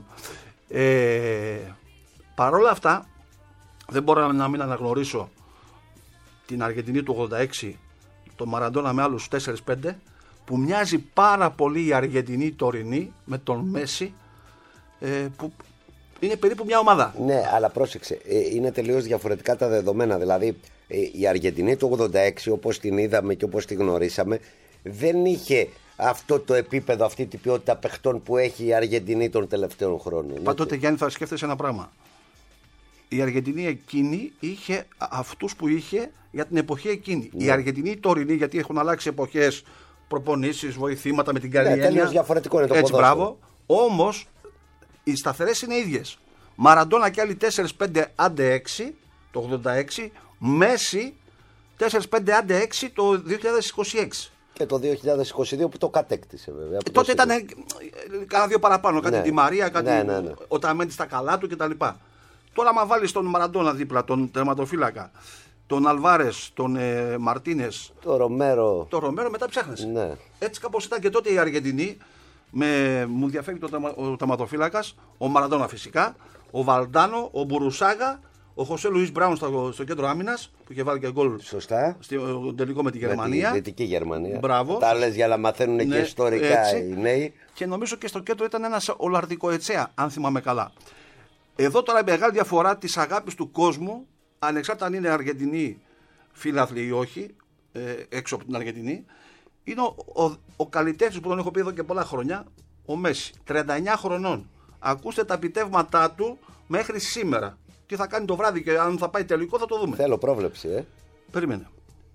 παρόλα αυτά, δεν μπορώ να μην αναγνωρίσω την Αργεντινή του 86, τον Μαραντόνα με άλλους 4-5, που μοιάζει πάρα πολύ η Αργεντινή τωρινή με τον Μέση, που είναι περίπου μια ομάδα. Ναι, αλλά πρόσεξε, είναι τελείως διαφορετικά τα δεδομένα. Δηλαδή, η Αργεντινή του 86, όπως την είδαμε και όπως την γνωρίσαμε, δεν είχε αυτό το επίπεδο, αυτή την ποιότητα παιχτών που έχει η Αργεντινή των τελευταίων χρόνων. Πάντοτε, Γιάννη, θα σκέφτεσαι ένα πράγμα. Η Αργεντινή εκείνη είχε αυτούς που είχε για την εποχή εκείνη. Ναι. Η Αργεντινή τωρινή, γιατί έχουν αλλάξει εποχές, προπονήσεις, βοηθήματα με την καλή έννοια. Τελείως διαφορετικό είναι το ποδόσφαιρο. Μπράβο. Όμως οι σταθερές είναι ίδιες. Μαραντόνα και άλλοι 4-5 άντε 6 το 86, Μέση 4-5 άντε 6 το 2026. Και το 2022 που το κατέκτησε βέβαια. Τότε ήταν κάνα 2 παραπάνω, κάτι τη Μαρία, κάτι ο Ταμέντη στα καλά του κτλ. Τώρα άμα βάλεις τον Μαραντόνα δίπλα, τον τερματοφύλακα, τον Αλβάρες, τον Μαρτίνες, το Ρομέρο, μετά ψάχνεσαι. Ναι. Έτσι κάπως ήταν και τότε η Αργεντινή. Μου διαφεύγει ο τερματοφύλακας, ο Μαραντόνα φυσικά, ο Βαλντάνο, ο Μπουρουσάγα, ο Χωσέ Λουίς Μπράουν στο κέντρο άμυνας που είχε βάλει και γκολ. Σωστά. Στο τελικό με τη Γερμανία. Με τη Δυτική Γερμανία. Μπράβο. Τα λες για να μαθαίνουν και ιστορικά οι νέοι. Και νομίζω και στο κέντρο ήταν ένας Ολαρδικοετσέα, αν θυμάμαι καλά. Εδώ τώρα η μεγάλη διαφορά της αγάπης του κόσμου, ανεξάρτητα αν είναι Αργεντινή φίλαθλοι ή όχι, έξω από την Αργεντινή, είναι ο καλλιτέχνης που τον έχω πει εδώ και πολλά χρόνια, ο Μέση, 39 χρονών. Ακούστε τα επιτεύγματά του μέχρι σήμερα. Τι θα κάνει το βράδυ και αν θα πάει τελικό θα το δούμε. Θέλω πρόβλεψη, Περίμενε.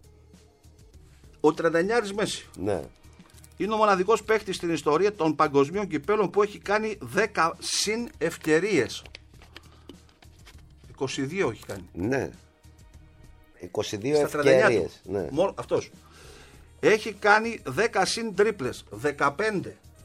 Ο 39 Μέση. Ναι. Είναι ο μοναδικός παίκτης στην ιστορία των παγκοσμίων κυπέλων που έχει κάνει 10 συν ευκαιρίες. 22 έχει κάνει. Ναι. 22 ευκαιρίες. Ναι. Μόνο αυτός. Έχει κάνει 10 συν τρίπλες. 15.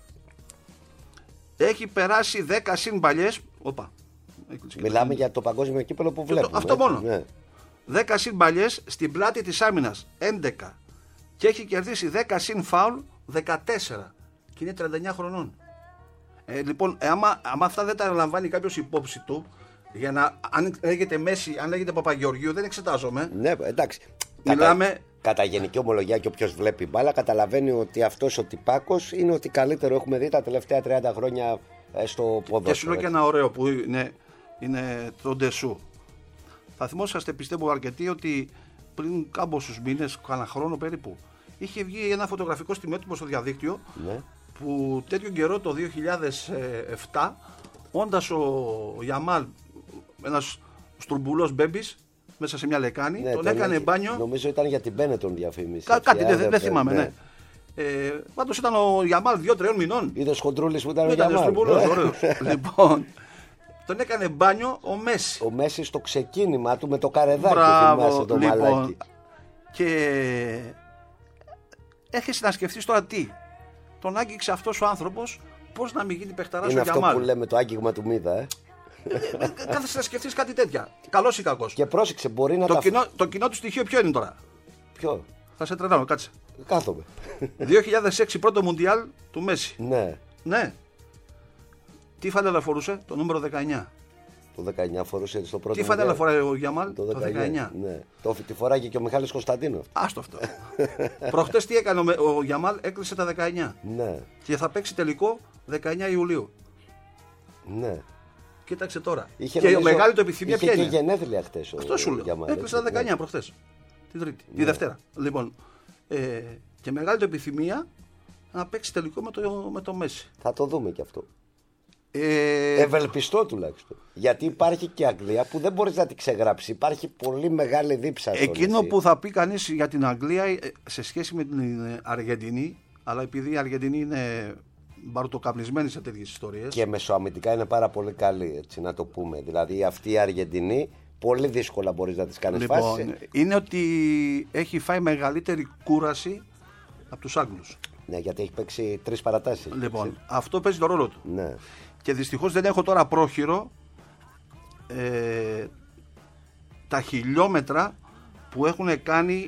Έχει περάσει 10 συν μπαλιές. Οπα. Μιλάμε για το παγκόσμιο κύπελλο που βλέπουμε. Αυτό μόνο. Ναι. 10 συν μπαλιές στην πλάτη της άμυνας. 11. Και έχει κερδίσει 10 συν φάουλ. 14. Και είναι 39 χρονών. Λοιπόν, άμα αυτά δεν τα λαμβάνει κάποιος υπόψη του, για να, αν λέγεται Μέση, αν λέγεται Παπαγεωργίου, δεν εξετάζομαι. Ναι, εντάξει. Μιλάμε. Κατά γενική ομολογία και όποιος βλέπει μπάλα καταλαβαίνει ότι αυτός ο τυπάκος είναι ότι καλύτερο έχουμε δει τα τελευταία 30 χρόνια στο ποδόσφαιρο. Και σου λέω και ένα ωραίο που είναι το Ντεσού. Θα θυμόσαστε, πιστεύω αρκετοί, ότι πριν κάμποσους μήνες, κάνα χρόνο περίπου, είχε βγει ένα φωτογραφικό στιγμιότυπο στο διαδίκτυο, ναι, που τέτοιο καιρό το 2007, όντας ο Γιαμάλ, ένας στρουμπουλός μπέμπης, μέσα σε μια λεκάνη, ναι, τον έκανε μπάνιο. Νομίζω ήταν για την Benetton διαφήμιση. Κάτι δεν θυμάμαι, ναι. Πάντως ήταν ο Γιαμάλ 2-3 μηνών. Είδες χοντρούλης που ήταν ο Γιαμάλ. Λοιπόν, τον έκανε μπάνιο ο Μέση. Ο Μέση στο ξεκίνημα του με το καρεδάκι. Μπράβο, το λοιπόν, μαλάκι. Και έρχεσαι να σκεφτείς τώρα τι. Τον άγγιξε αυτός ο άνθρωπος, πώς να μην γίνει παιχταράς ο Γιαμάλ. Είναι αυτό που λέμε το άγγιγμα του Μίδα, Κάθεσαι να σκεφτείς κάτι τέτοια. Καλός ή κακός. Και πρόσεξε, μπορεί να το κοινό του στοιχείο ποιο είναι τώρα. Ποιο? Θα σε τρελάνω, κάτσε. Κάθομαι. 2006 πρώτο Μουντιάλ του Μέση. Ναι. Ναι. Τι φανέλα φορούσε, το νούμερο 19. Το 19 φορούσε στο πρώτο. Τι φανέλα φοράει ο Γιαμάλ, το 19. Ναι. Τη φοράγε και ο Μιχάλης Κωνσταντίνος. Άστο αυτό. Προχτές τι έκανε ο Γιαμάλ, έκλεισε τα 19. Ναι. Και θα παίξει τελικό 19 Ιουλίου. Ναι. Κοίταξε τώρα. Είχε, και νομίζω, η μεγάλη του επιθυμία ποια είναι. Είχε και γενέθλια χτες. Αυτό σου λέω. Έκλεισε τα 19 προχτές. Τη Τρίτη. Τη Δευτέρα. Λοιπόν. Και μεγάλη του επιθυμία να παίξει τελικό με το Μέση. Θα το δούμε και αυτό. Ευελπιστώ τουλάχιστον. Γιατί υπάρχει και Αγγλία που δεν μπορείς να την ξεγράψει. Υπάρχει πολύ μεγάλη δίψα. Εκείνο που θα πει κανείς για την Αγγλία σε σχέση με την Αργεντινή, αλλά επειδή η Αργεντινή είναι μπαρτοκαπνισμένη σε τέτοιες ιστορίες. Και μεσοαμυντικά είναι πάρα πολύ καλή, έτσι να το πούμε. Δηλαδή αυτή η Αργεντινή πολύ δύσκολα μπορείς να τις κάνεις φάσεις. Είναι ότι έχει φάει μεγαλύτερη κούραση από τους Άγγλους. Ναι, γιατί έχει παίξει 3 παρατάσεις. Λοιπόν, αυτό παίζει το ρόλο του. Ναι. Και δυστυχώς δεν έχω τώρα πρόχειρο τα χιλιόμετρα που έχουν κάνει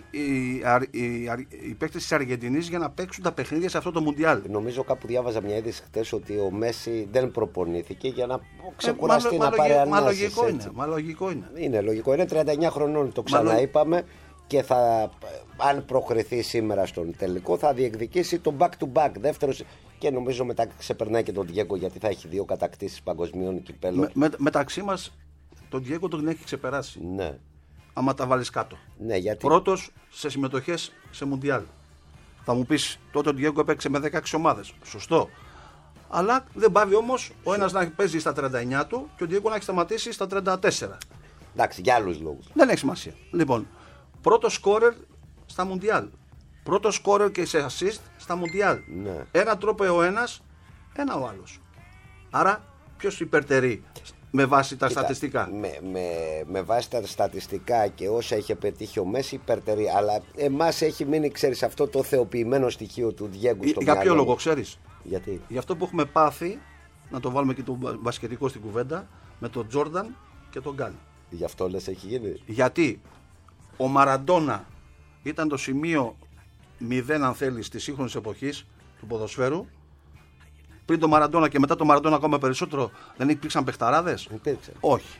οι παίκτες της Αργεντινής για να παίξουν τα παιχνίδια σε αυτό το Μουντιάλ. Νομίζω κάπου διάβαζα μια είδηση χτες ότι ο Μέση δεν προπονήθηκε για να ξεκουραστεί να πάρει ανάσεις. Μα λογικό είναι. Είναι λογικό. Είναι 39 χρονών, το ξαναείπαμε. Και αν προκριθεί σήμερα στον τελικό, θα διεκδικήσει το back-to-back. Δεύτερος, και νομίζω μετά ξεπερνάει και τον Διέγκο, γιατί θα έχει 2 κατακτήσεις παγκοσμίων κυπέλλων. Μεταξύ μας, τον Διέγκο τον έχει ξεπεράσει. Ναι. Άμα τα βάλεις κάτω. Ναι, γιατί... Πρώτος σε συμμετοχές σε Μουντιάλ. Θα μου πεις, τότε ο Διέγκο έπαιξε με 16 ομάδες. Σωστό. Αλλά δεν πάβει όμως ο ένας να παίζει στα 39 του και ο Διέγκο να έχει σταματήσει στα 34. Εντάξει, για άλλους λόγους. Δεν έχει σημασία. Λοιπόν, πρώτο σκόρερ στα Μουντιάλ. Πρώτο σκόρερ και σε assist στα Μουντιάλ. Ναι. Ένα τρόπο ο ένας, ένα ο άλλος. Άρα ποιος υπερτερεί με βάση τα στατιστικά. Με βάση τα στατιστικά και όσα είχε πετύχει ο Μέση υπερτερεί. Αλλά εμάς έχει μείνει, ξέρεις, αυτό το θεοποιημένο στοιχείο του Διέγκου στο μυαλό. Για ποιο λόγο, ξέρεις? Γιατί? Γι' αυτό που έχουμε πάθει, να το βάλουμε και το μπασκετικό στην κουβέντα, με τον Τζόρνταν και τον Γκάλι. Γι' αυτό λες έχει γίνει. Γιατί ο Μαραντόνα ήταν το σημείο 0, αν θέλεις, της σύγχρονης εποχής του ποδοσφαίρου. Πριν το Μαραντόνα και μετά το Μαραντόνα ακόμα περισσότερο, δεν υπήρξαν παιχταράδες? Υπήρξε. Όχι.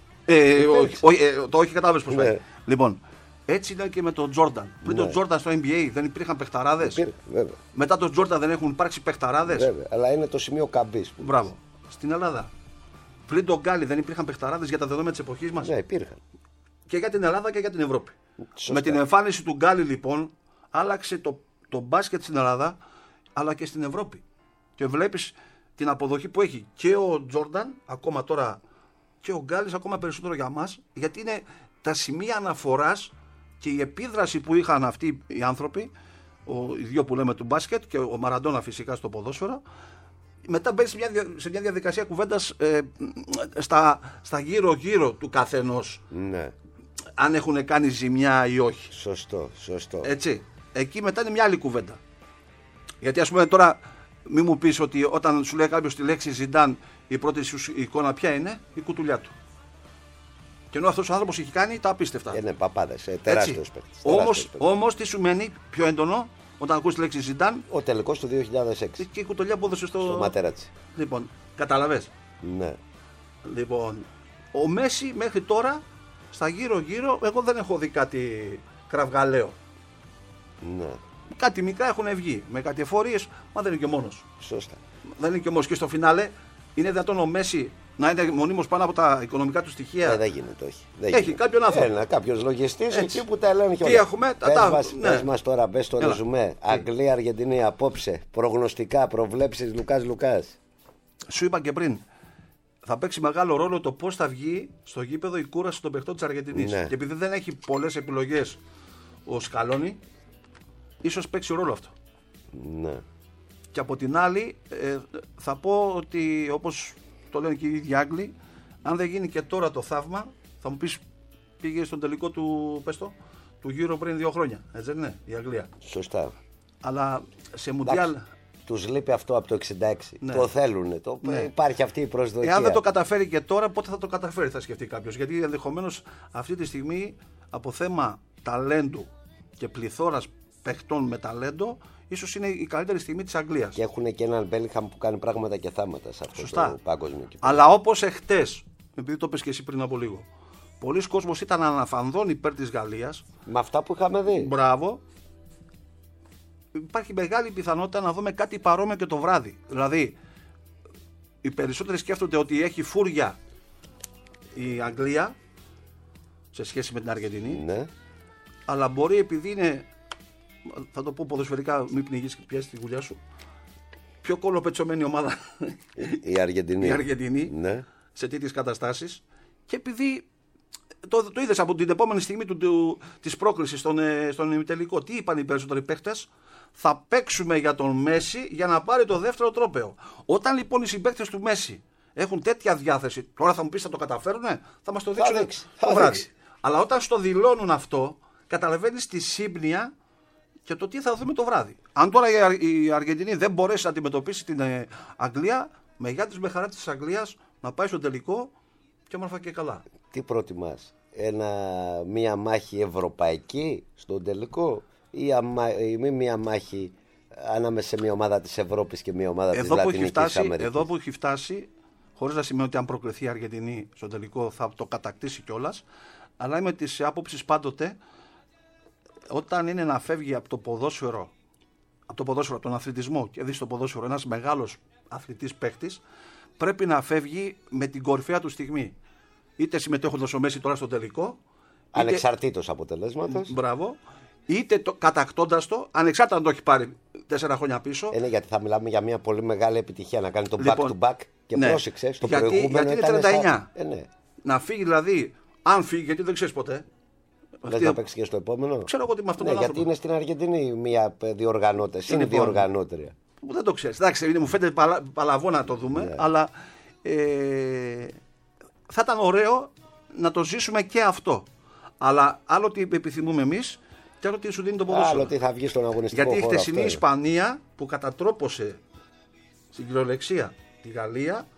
Το όχι κατάλαβες πώς πάει. Λοιπόν, έτσι ήταν και με τον Τζόρνταν. Πριν τον Τζόρνταν στο NBA δεν υπήρχαν παιχταράδες? Μετά τον Τζόρνταν δεν έχουν υπάρξει παιχταράδες? Βέβαια, αλλά είναι το σημείο καμπής. Μπράβο. Στην Ελλάδα, πριν τον Γκάλι δεν υπήρχαν παιχταράδες για τα δεδομένα της εποχής μας? Ναι, υπήρχαν. Και για την Ελλάδα και για την Ευρώπη. Σωστά. Με την εμφάνιση του Γκάλι, λοιπόν, άλλαξε το μπάσκετ στην Ελλάδα, αλλά και στην Ευρώπη. Και βλέπεις την αποδοχή που έχει και ο Τζόρνταν, ακόμα τώρα, και ο Γκάλης ακόμα περισσότερο για μας, γιατί είναι τα σημεία αναφοράς και η επίδραση που είχαν αυτοί οι άνθρωποι, οι δύο που λέμε του μπάσκετ και ο Μαραντόνα φυσικά στο ποδόσφαιρο. Μετά μπαίνει σε μια διαδικασία κουβέντας στα γύρω-γύρω του καθενός. Ναι. Αν έχουν κάνει ζημιά ή όχι. Σωστό. Έτσι. Εκεί μετά είναι μια άλλη κουβέντα. Γιατί ας πούμε τώρα, μην μου πεις ότι όταν σου λέει κάποιος τη λέξη Ζιντάν, η πρώτη σου εικόνα ποια είναι? Η κουτουλιά του. Και ενώ αυτός ο άνθρωπος έχει κάνει τα απίστευτα. Είναι παπάδες, τεράστιος παίκτης. Όμως τι σου μένει πιο έντονο όταν ακούς τη λέξη Ζιντάν? Ο τελικός του 2006. Και η κουτουλιά που έδωσε στο Ματέρατσι. Λοιπόν, καταλαβες. Ναι. Λοιπόν, ο Μέση μέχρι τώρα στα γύρω-γύρω, εγώ δεν έχω δει κάτι κραυγαλαίο. Ναι. Κάτι μικρά έχουν βγει με κατηφορίες, μα δεν είναι και ο μόνος. Σωστά. Δεν είναι και ο μόνος. Και στο φινάλε είναι δυνατόν ο Μέση να είναι μονίμως πάνω από τα οικονομικά του στοιχεία? Δεν γίνεται, όχι. Έχει κάποιον άνθρωπο. Κάποιος λογιστής εκεί που τα λένε και όλα. Τι έχουμε, πες μας τώρα, πες το ρεζουμέ. Αγγλία, Αργεντινή, απόψε. Προγνωστικά, προβλέψεις Λουκάς. Σου είπα και πριν. Θα παίξει μεγάλο ρόλο το πώς θα βγει στο γήπεδο η κούραση των παιχτών της Αργεντινής. Ναι. Και επειδή δεν έχει πολλές επιλογές ο Σκαλόνι, ίσως παίξει ρόλο αυτό. Ναι. Και από την άλλη, θα πω ότι όπως το λένε και οι ίδιοι Άγγλοι, αν δεν γίνει και τώρα το θαύμα, θα μου πεις, πήγε στον τελικό του, του Euro πριν 2 χρόνια. Έτσι δεν είναι, η Αγγλία? Σωστά. Αλλά σε Μουντιάλ. Τους λείπει αυτό από το 66. Ναι. Το θέλουν. Ναι. Υπάρχει αυτή η προσδοκία. Εάν δεν το καταφέρει και τώρα, πότε θα το καταφέρει, θα σκεφτεί κάποιος. Γιατί ενδεχομένως αυτή τη στιγμή από θέμα ταλέντου και πληθώρας παιχτών με ταλέντο, ίσως είναι η καλύτερη στιγμή της Αγγλίας. Και έχουν και έναν Μπέλιγχαμ που κάνει πράγματα και θάματα σε αυτό το παγκόσμιο κύπελλο. Αλλά όπως εχθές, επειδή το πες και εσύ πριν από λίγο, πολλοί κόσμος ήταν αναφανδόν υπέρ της Γαλλίας. Με αυτά που είχαμε δει. Μπράβο. Υπάρχει μεγάλη πιθανότητα να δούμε κάτι παρόμοιο και το βράδυ. Δηλαδή, οι περισσότεροι σκέφτονται ότι έχει φούρια η Αγγλία σε σχέση με την Αργεντινή. Ναι. Αλλά μπορεί, επειδή είναι, θα το πω ποδοσφαιρικά, μην πνιγείς και πιάσεις τη γουλιά σου, πιο κολοπετσωμένη ομάδα η Αργεντινή, ναι, σε τέτοιες καταστάσεις, και επειδή το είδες από την επόμενη στιγμή της πρόκλησης στον ημιτελικό, τι είπαν οι περισσότεροι παίχτες? Θα παίξουμε για τον Μέση για να πάρει το δεύτερο τρόπαιο. Όταν λοιπόν οι συμπαίκτες του Μέση έχουν τέτοια διάθεση, τώρα θα μου πεις θα το καταφέρουνε, θα μας το δείξουν το βράδυ. Αλλά όταν στο δηλώνουν αυτό, καταλαβαίνεις τη σύμπνοια και το τι θα δούμε το βράδυ. Αν τώρα η Αργεντινή δεν μπορέσει να αντιμετωπίσει την Αγγλία, με γεια της, με χαρά της Αγγλίας να πάει στο τελικό και όμορφα και καλά. Τι προτιμάς, μία μάχη ευρωπαϊκή στον τελικό ή μία μάχη ανάμεσα σε μια ομάδα της Ευρώπης και μια ομάδα της Λατινικής Αμερικής? Εδώ που έχει φτάσει, χωρίς να σημαίνει ότι αν προκριθεί η Αργεντινή στο τελικό θα το κατακτήσει κιόλας, αλλά είμαι της άποψης πάντοτε, όταν είναι να φεύγει από το ποδόσφαιρο, από τον αθλητισμό και δει στο ποδόσφαιρο ένας μεγάλος αθλητής παίκτης, πρέπει να φεύγει με την κορυφαία του στιγμή. Είτε συμμετέχοντας ο Μέση τώρα στο τελικό, ανεξαρτήτως αποτελέσματος. Μπράβο. Είτε κατακτώντας το, ανεξάρτητα αν το έχει πάρει 4 χρόνια πίσω. Είναι γιατί θα μιλάμε για μια πολύ μεγάλη επιτυχία να κάνει το back to back. Και ναι, πρόσεξε, στο προηγούμενο γιατί είναι 39. Ναι. Να φύγει δηλαδή, αν φύγει, γιατί δεν ξέρεις ποτέ. Δεν θα παίξει και στο επόμενο. Ξέρω εγώ ότι με αυτόν τον άνθρωπο. Γιατί είναι στην Αργεντινή μια διοργανώτρια. Είναι διοργανώτρια. Δεν το ξέρεις. Εντάξει, μου φαίνεται παλαβό να το δούμε, ναι. Αλλά θα ήταν ωραίο να το ζήσουμε και αυτό. Αλλά άλλο τι επιθυμούμε εμείς και άλλο τι σου δίνει το ποδόσφαιρο. Άλλο τι θα βγει στον αγωνιστικό χώρο. Γιατί η χθεσινή αυτό, Ισπανία που κατατρόπωσε στην κυριολεξία τη Γαλλία,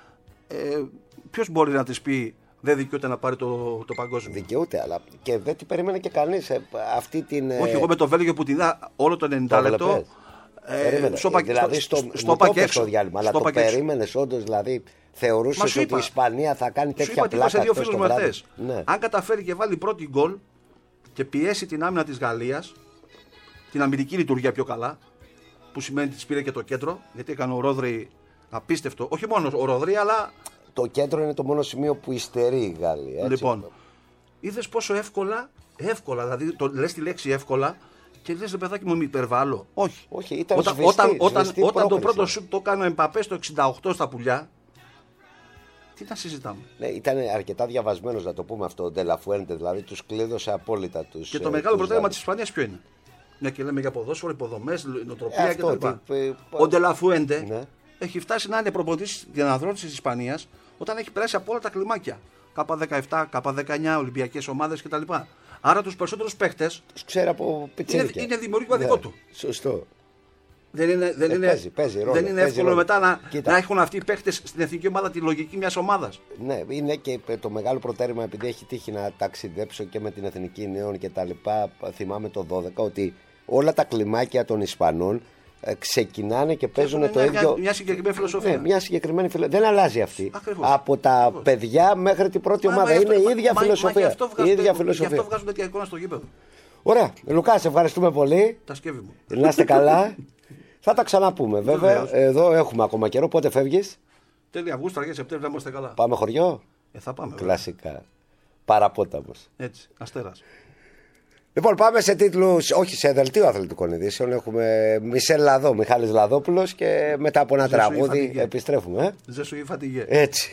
ποιος μπορεί να της πει δεν δικαιούται να πάρει το παγκόσμιο? Δικαιούται, αλλά και δεν την περίμενε και κανείς αυτή την. Όχι, εγώ με το Βέλγιο που την δά όλο το 90 λεπτό. Δηλαδή στο διάλειμμα, αλλά το περίμενες όντως, δηλαδή θεωρούσες ότι η Ισπανία θα κάνει τέτοια πλάκα? Σε δύο φίλους μου εχθές. Ναι. Αν καταφέρει και βάλει πρώτη γκολ και πιέσει την άμυνα της Γαλλίας, την αμυντική λειτουργία πιο καλά, που σημαίνει ότι της πήρε και το κέντρο, γιατί έκανε ο Ρόδρυ απίστευτο. Όχι μόνο ο Ρόδρυ, αλλά. Το κέντρο είναι το μόνο σημείο που υστερεί η Γαλλία. Έτσι. Λοιπόν, είδες πόσο εύκολα, δηλαδή λες τη λέξη εύκολα και λες, ρε παιδάκι μου, μη υπερβάλλω. Όχι, ήταν όταν το πρώτο σουτ το έκανε ο Εμπαπέ στο 68 στα πουλιά, τι να συζητάμε. Ναι, ήταν αρκετά διαβασμένος, να το πούμε αυτό, ο Ντελαφουέντε, δηλαδή τους κλείδωσε απόλυτα τους. Και το μεγάλο πρόβλημα της Ισπανίας ποιο είναι? Ναι, και λέμε για ποδόσφαιρο, υποδομές, νοοτροπία κτλ. Ο Ντελαφουέντε, ναι, έχει φτάσει να είναι προπονητής της αναδρόμησης της Ισπανίας όταν έχει περάσει από όλα τα κλιμάκια. K17, K19, Ολυμπιακές ομάδες κτλ. Άρα τους περισσότερους παίχτες τους ξέρει από πιτσίρικια. Είναι δημιουργικό δικό του. Σωστό. Δεν είναι εύκολο μετά να έχουν αυτοί οι παίχτες στην εθνική ομάδα τη λογική μιας ομάδας. Ναι, είναι και το μεγάλο προτέρημα, επειδή έχει τύχει να ταξιδέψω και με την εθνική νέων και τα λοιπά. Θυμάμαι το 12 ότι όλα τα κλιμάκια των Ισπανών ξεκινάνε και παίζουν το ίδιο. Μια συγκεκριμένη φιλοσοφία. Ναι, μια συγκεκριμένη φιλοσοφία. Δεν αλλάζει αυτή. Ακριβώς. Από τα παιδιά μέχρι την πρώτη ομάδα. Είναι η ίδια φιλοσοφία. Γι' αυτό βγάζουν τέτοια εικόνα στο γήπεδο. Ωραία. Λουκά, σε ευχαριστούμε πολύ. Τα σκεύη μου. Να είστε καλά. Θα τα ξαναπούμε βέβαια. Εδώ έχουμε ακόμα καιρό. Πότε φεύγεις? Τέλη Αυγούστου, αρχές Σεπτέμβρη, να είμαστε καλά. Πάμε χωριό. Θα πάμε. Κλασικά. Παραπόταμος. Έτσι. Αστέρας. Λοιπόν, πάμε σε τίτλους, όχι σε δελτίο αθλητικών ειδήσεων. Έχουμε Μισελ Λαδό, Μιχάλης Λαδόπουλος και μετά από ένα τραγούδι επιστρέφουμε. Ζεσουή φατιγέ. Έτσι.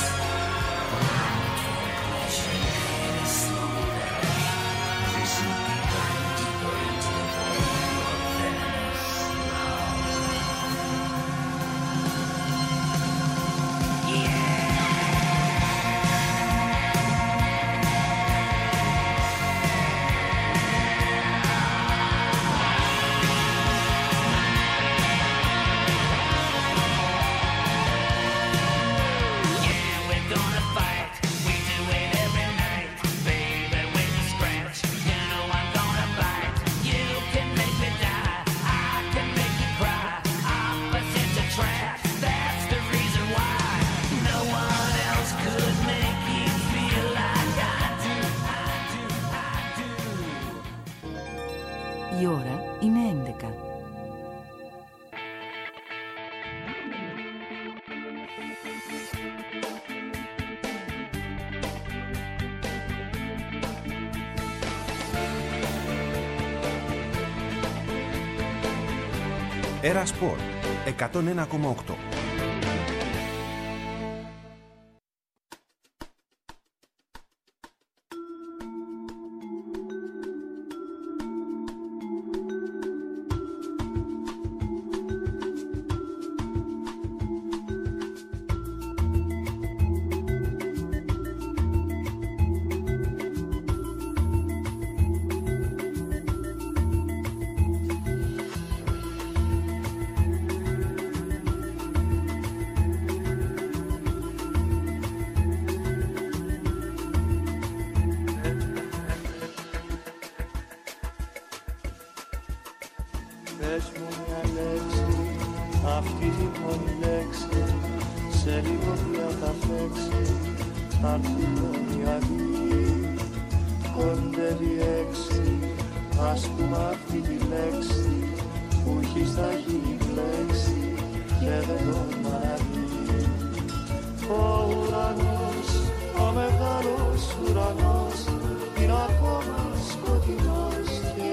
Listen. Έρα Σπορ 101,8. Πες μου μια λέξη, αυτή η μόνη λέξη, σε λίγο πια θα φέξει, αν η αυγή, κοντεύει έξι, ας πούμε αυτή τη λέξη, που έχει στα χείλη πλέξει και δεν τόλμα να βγει. Ο ουρανός, ο μεγάλος ουρανός, είναι ακόμα σκοτεινός και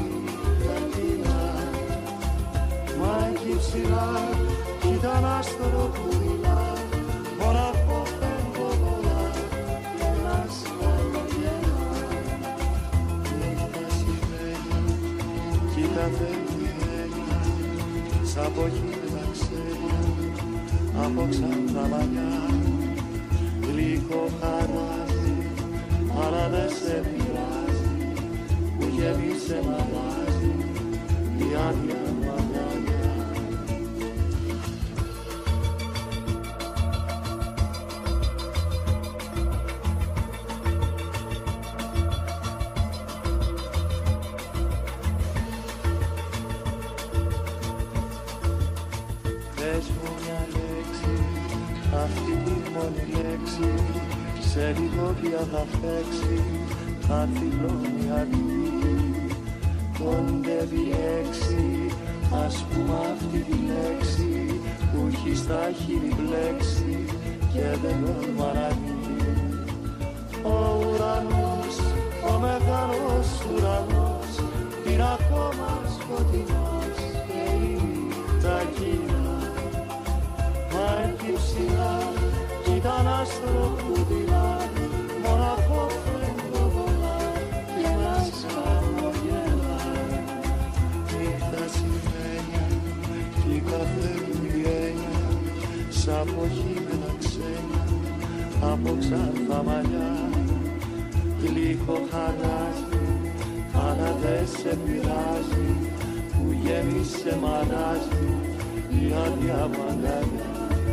μα εκεί ψηλά κι ήταν άστρο που δειλά, μοναχό φεύγω πολλά και ένας καλογέλα. Νύχτα σημαίνει κι κάθε γένεια, σαν ποχύλα ξένια, από ξανθά μαλλιά, γλυκό χαράζει, αλλά δεν σε πειράζει, που γέμισε μαλάζει η άδεια μαγάλια. Πες μου μια λέξη, αυτή τη μόνη λέξη, σε λίγο πια θα φέξει, θα θυλώνει αυγή. Κοντεύει έξι, ας πούμε αυτή τη λέξη, που έχει στα χείλη μπλέξει και δεν τόλμα να βγει. Ο ουρανός, ο μεγάλος ουρανός, είναι ακόμα σκοτεινός και τα κύρα. Μα εκεί ψηλά κι ήταν άστρο που δειλά, μοναχό φεύγω πολλά και ένας χαμογέλα. Νύχτα σημαίνια κι κάθε γένεια, σαν ποχύμενα ξένια, από ξανθά μαλλιά, γλυκό χαράζει, αλλά δεν σε πειράζει, που γέμισε μανάζει η άδεια μαγκάλια.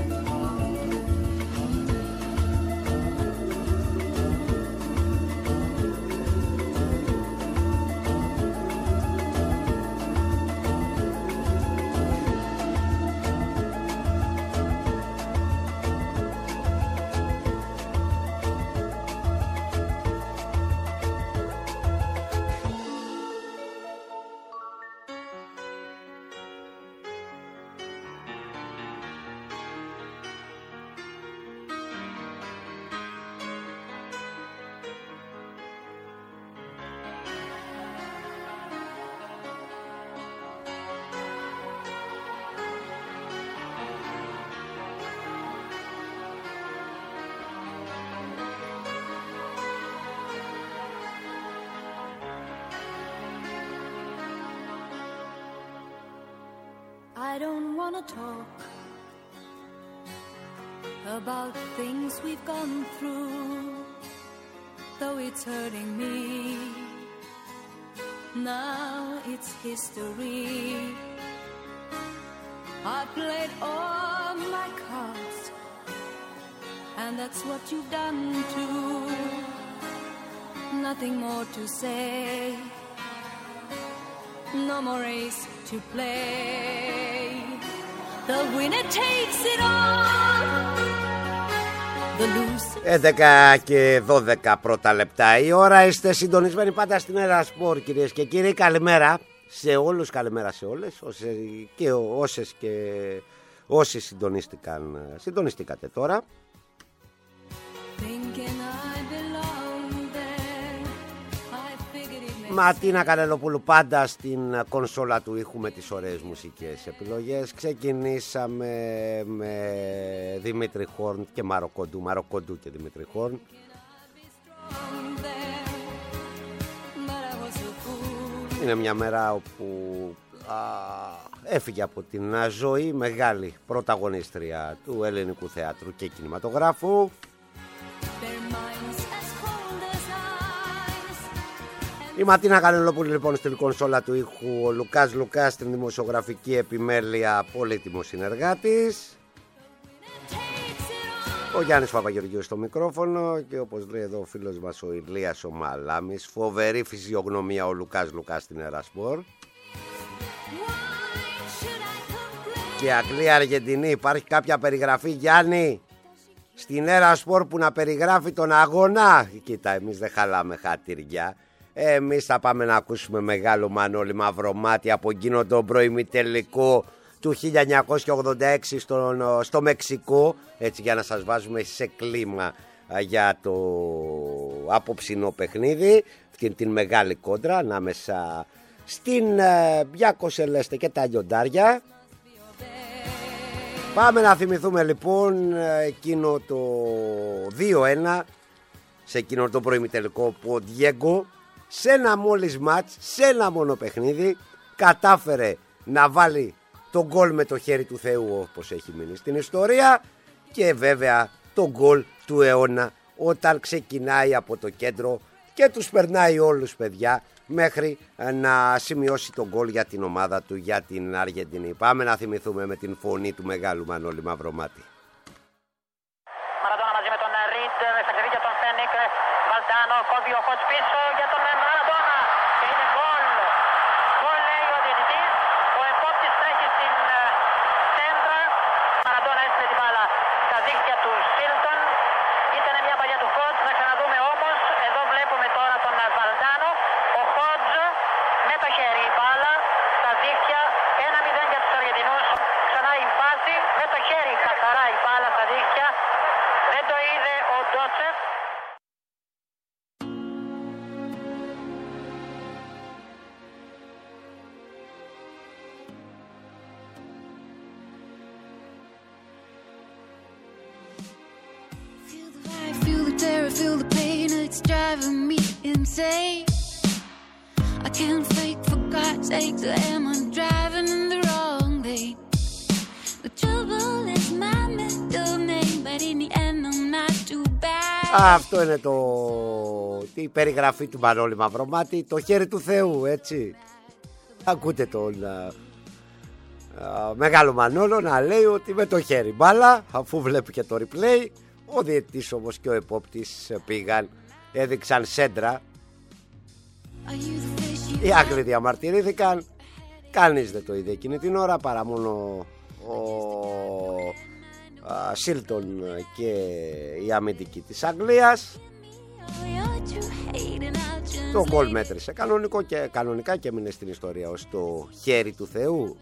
I don't want to talk about things we've gone through, though it's hurting me. Now it's history. I played all my cards, and that's what you've done too. Nothing more to say, no more race to play. The winner takes it all. The loser. 11 και 12 πρώτα λεπτά η ώρα. Είστε συντονισμένοι πάντα στην Έρα Σπορ, κυρίες και κύριοι. Καλημέρα σε όλους, καλημέρα σε όλες και όσες και όσοι συντονιστήκατε τώρα. Ματίνα Κανελοπούλου πάντα στην κονσόλα του ήχου με τις ωραίες μουσικές επιλογές. Ξεκινήσαμε με Δημήτρη Χόρν και Μαροκοντού και Δημήτρη Χόρν. Είναι μια μέρα όπου έφυγε από την ζωή μεγάλη πρωταγωνίστρια του ελληνικού θεάτρου και κινηματογράφου. Η Ματίνα Κανελοπούλου λοιπόν στην κονσόλα του ήχου, ο Λουκάς Λουκάς στην δημοσιογραφική επιμέλεια, πολύτιμος συνεργάτης, ο Γιάννης Παπαγεωργίου στο μικρόφωνο και όπως λέει εδώ ο φίλος μας ο Ηλίας ο Μαλάμης, φοβερή φυσιογνωμία ο Λουκάς Λουκάς στην Ερασπορ. Και Αγγλία-Αργεντινή, υπάρχει κάποια περιγραφή, Γιάννη, στην Ερασπορ που να περιγράφει τον αγώνα? Κοίτα, εμείς δεν χαλάμε χατήρια. Εμείς θα πάμε να ακούσουμε μεγάλο Μανώλη Μαυρομάτη από εκείνο το προημιτελικό του 1986 στο Μεξικό, έτσι, για να σας βάζουμε σε κλίμα για το απόψινό παιχνίδι, αυτή την μεγάλη κόντρα ανάμεσα στην Μπιάκο Σελέστε και τα Λιοντάρια. Πάμε να θυμηθούμε λοιπόν εκείνο το 2-1, σε εκείνο το προημιτελικό που ο Διέγκο σε ένα μόλις μάτς, σε ένα μόνο παιχνίδι, κατάφερε να βάλει τον γκολ με το χέρι του Θεού, όπως έχει μείνει στην ιστορία, και βέβαια τον γκολ του αιώνα όταν ξεκινάει από το κέντρο και τους περνάει όλους, παιδιά, μέχρι να σημειώσει τον γκολ για την ομάδα του, για την Αργεντινή. Πάμε να θυμηθούμε με την φωνή του μεγάλου Μανώλη Μαυρομάτη. Μαραντόνα μαζί με τον Ριντ, στα ξεβίδια τον Φένικ, Βαλτάνο, κόβει ο Χοτς πίσω για τον Μαραντόνα και είναι γκολ. Γκολ λέει ο διαιτητής, ο επόπτης τρέχει στην σέντρα, Μαραντόνα έστειλε την μπάλα στα δίχτυα του Σίλτον, ήταν μια παλιά του Χοτς, θα ξαναδούμε όμως, εδώ βλέπουμε τώρα τον Βαλτάνο, ο Χοτς με το χέρι, η μπάλα στα δίχτυα, 1-0 για τους Αργεντινούς, ξανά η φάση, με το χέρι καθαρά η μπάλα στα δίχτυα, δεν το είδε ο Ντότσεφ. Feel the terror, feel the pain, it's driving me insane. I can't fake, for God's sake, so am I driving in the wrong lane? The trouble is my middle name, but in the end I'm not too bad. Αυτό είναι η περιγραφή του Μανώλη Μαυρομάτη, το χέρι του Θεού, έτσι. Ακούτε τον μεγάλο Μανώλο να λέει ότι με το χέρι μπάλα, αφού βλέπει και το replay. Ο διαιτητής όμως και ο επόπτης πήγαν, έδειξαν σέντρα. Οι Άγγλοι διαμαρτυρήθηκαν. Κανείς δεν το είδε εκείνη την ώρα, παρά μόνο ο Σίλτον και η αμυντική της Αγγλίας. Το γκολ μέτρησε κανονικά και έμεινε στην ιστορία ως το χέρι του Θεού.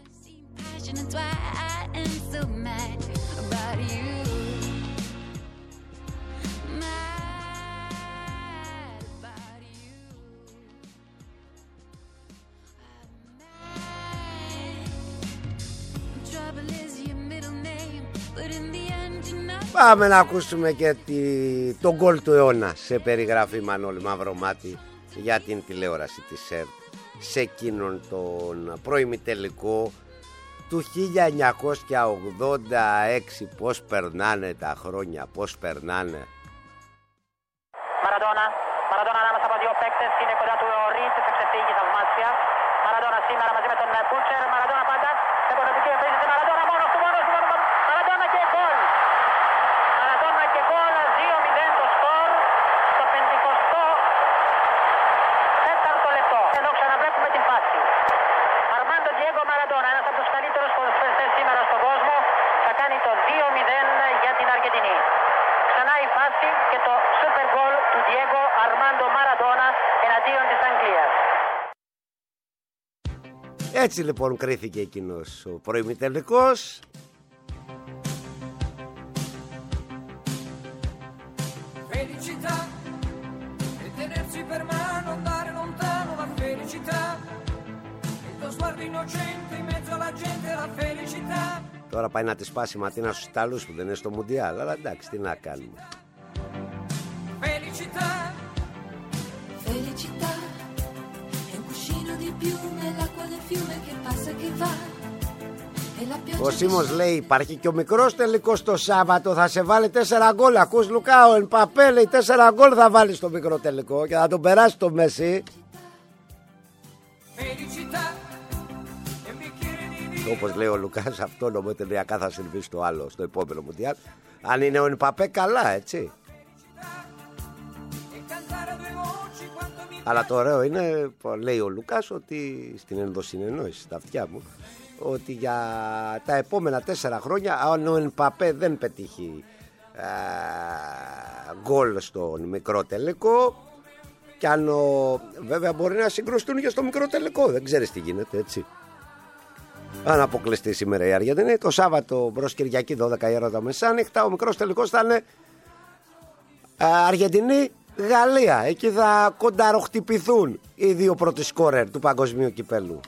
Πάμε να ακούσουμε και τον γκολ του αιώνα σε περιγραφή Μανώλη Μαυρομάτη για την τηλεόραση της ΕΡΤ σε εκείνον τον προημιτελικό του 1986. Πώς περνάνε τα χρόνια, πώς περνάνε. Μαραντόνα ανάμεσα από δύο παίκτες, είναι κοντά του ο Ριτ, θα ξεφύγει θαυμάσια. Μαραντόνα σήμερα μαζί με τον Μπούτσερ, Μαραντόνα πάντα σε ποδοτική επίθεση, Μαραντόνα μόνος του, Μαραντόνα και γκολ. Μαραντόνα και γκολ, 2-0 το σκορ στο 54ο λεπτό. Εδώ ξαναβλέπουμε την φάση. Αρμάντο Διέγκο Μαραντόνα, ένας από τους καλύτερους ποδοσφαιριστές σήμερα στον κόσμο, θα κάνει το 2-0 για την Αργεντινή. Ξανά η φάση και το super goal του Diego Armando Maradona εναντίον της Αγγλίας. Έτσι λοιπόν κρίθηκε εκείνος ο προημιτελικός. Τώρα πάει να τη σπάσει ματίνα στους Ιταλούς που δεν είναι στο Μουντιάλ. Αλλά εντάξει, τι να κάνουμε. Ο Σίμος λέει υπάρχει και ο μικρός τελικός το Σάββατο. Θα σε βάλει 4 γκολ. Ακούς Λουκά, ο Εμπαπέ λέει 4 γκολ θα βάλει στο μικρό τελικό και θα τον περάσει το Μέση. Όπως λέει ο Λουκάς, αυτό νομοτελειακά θα συμβεί στο άλλο, στο επόμενο Μουντιάλ. Αν είναι ο Εμπαπέ καλά, έτσι. Αλλά το ωραίο είναι, λέει ο Λουκάς, ότι στην ενδοσυνεννόηση στα αυτιά μου, ότι για τα επόμενα 4 χρόνια, αν ο Εμπαπέ δεν πετύχει γκολ στον μικρό τελικό, και αν βέβαια μπορεί να συγκρουστούν και στο μικρό τελικό, δεν ξέρεις τι γίνεται, έτσι. Αν αποκλειστεί σήμερα η Αργεντινή, το Σάββατο μπρος Κυριακή 12 η ώρα τα μεσάνυχτα, ο μικρός τελικός θα είναι Αργεντινή Γαλλία. Εκεί θα κονταροχτυπηθούν οι δύο πρώτοι σκόρερ του παγκοσμίου κυπέλου.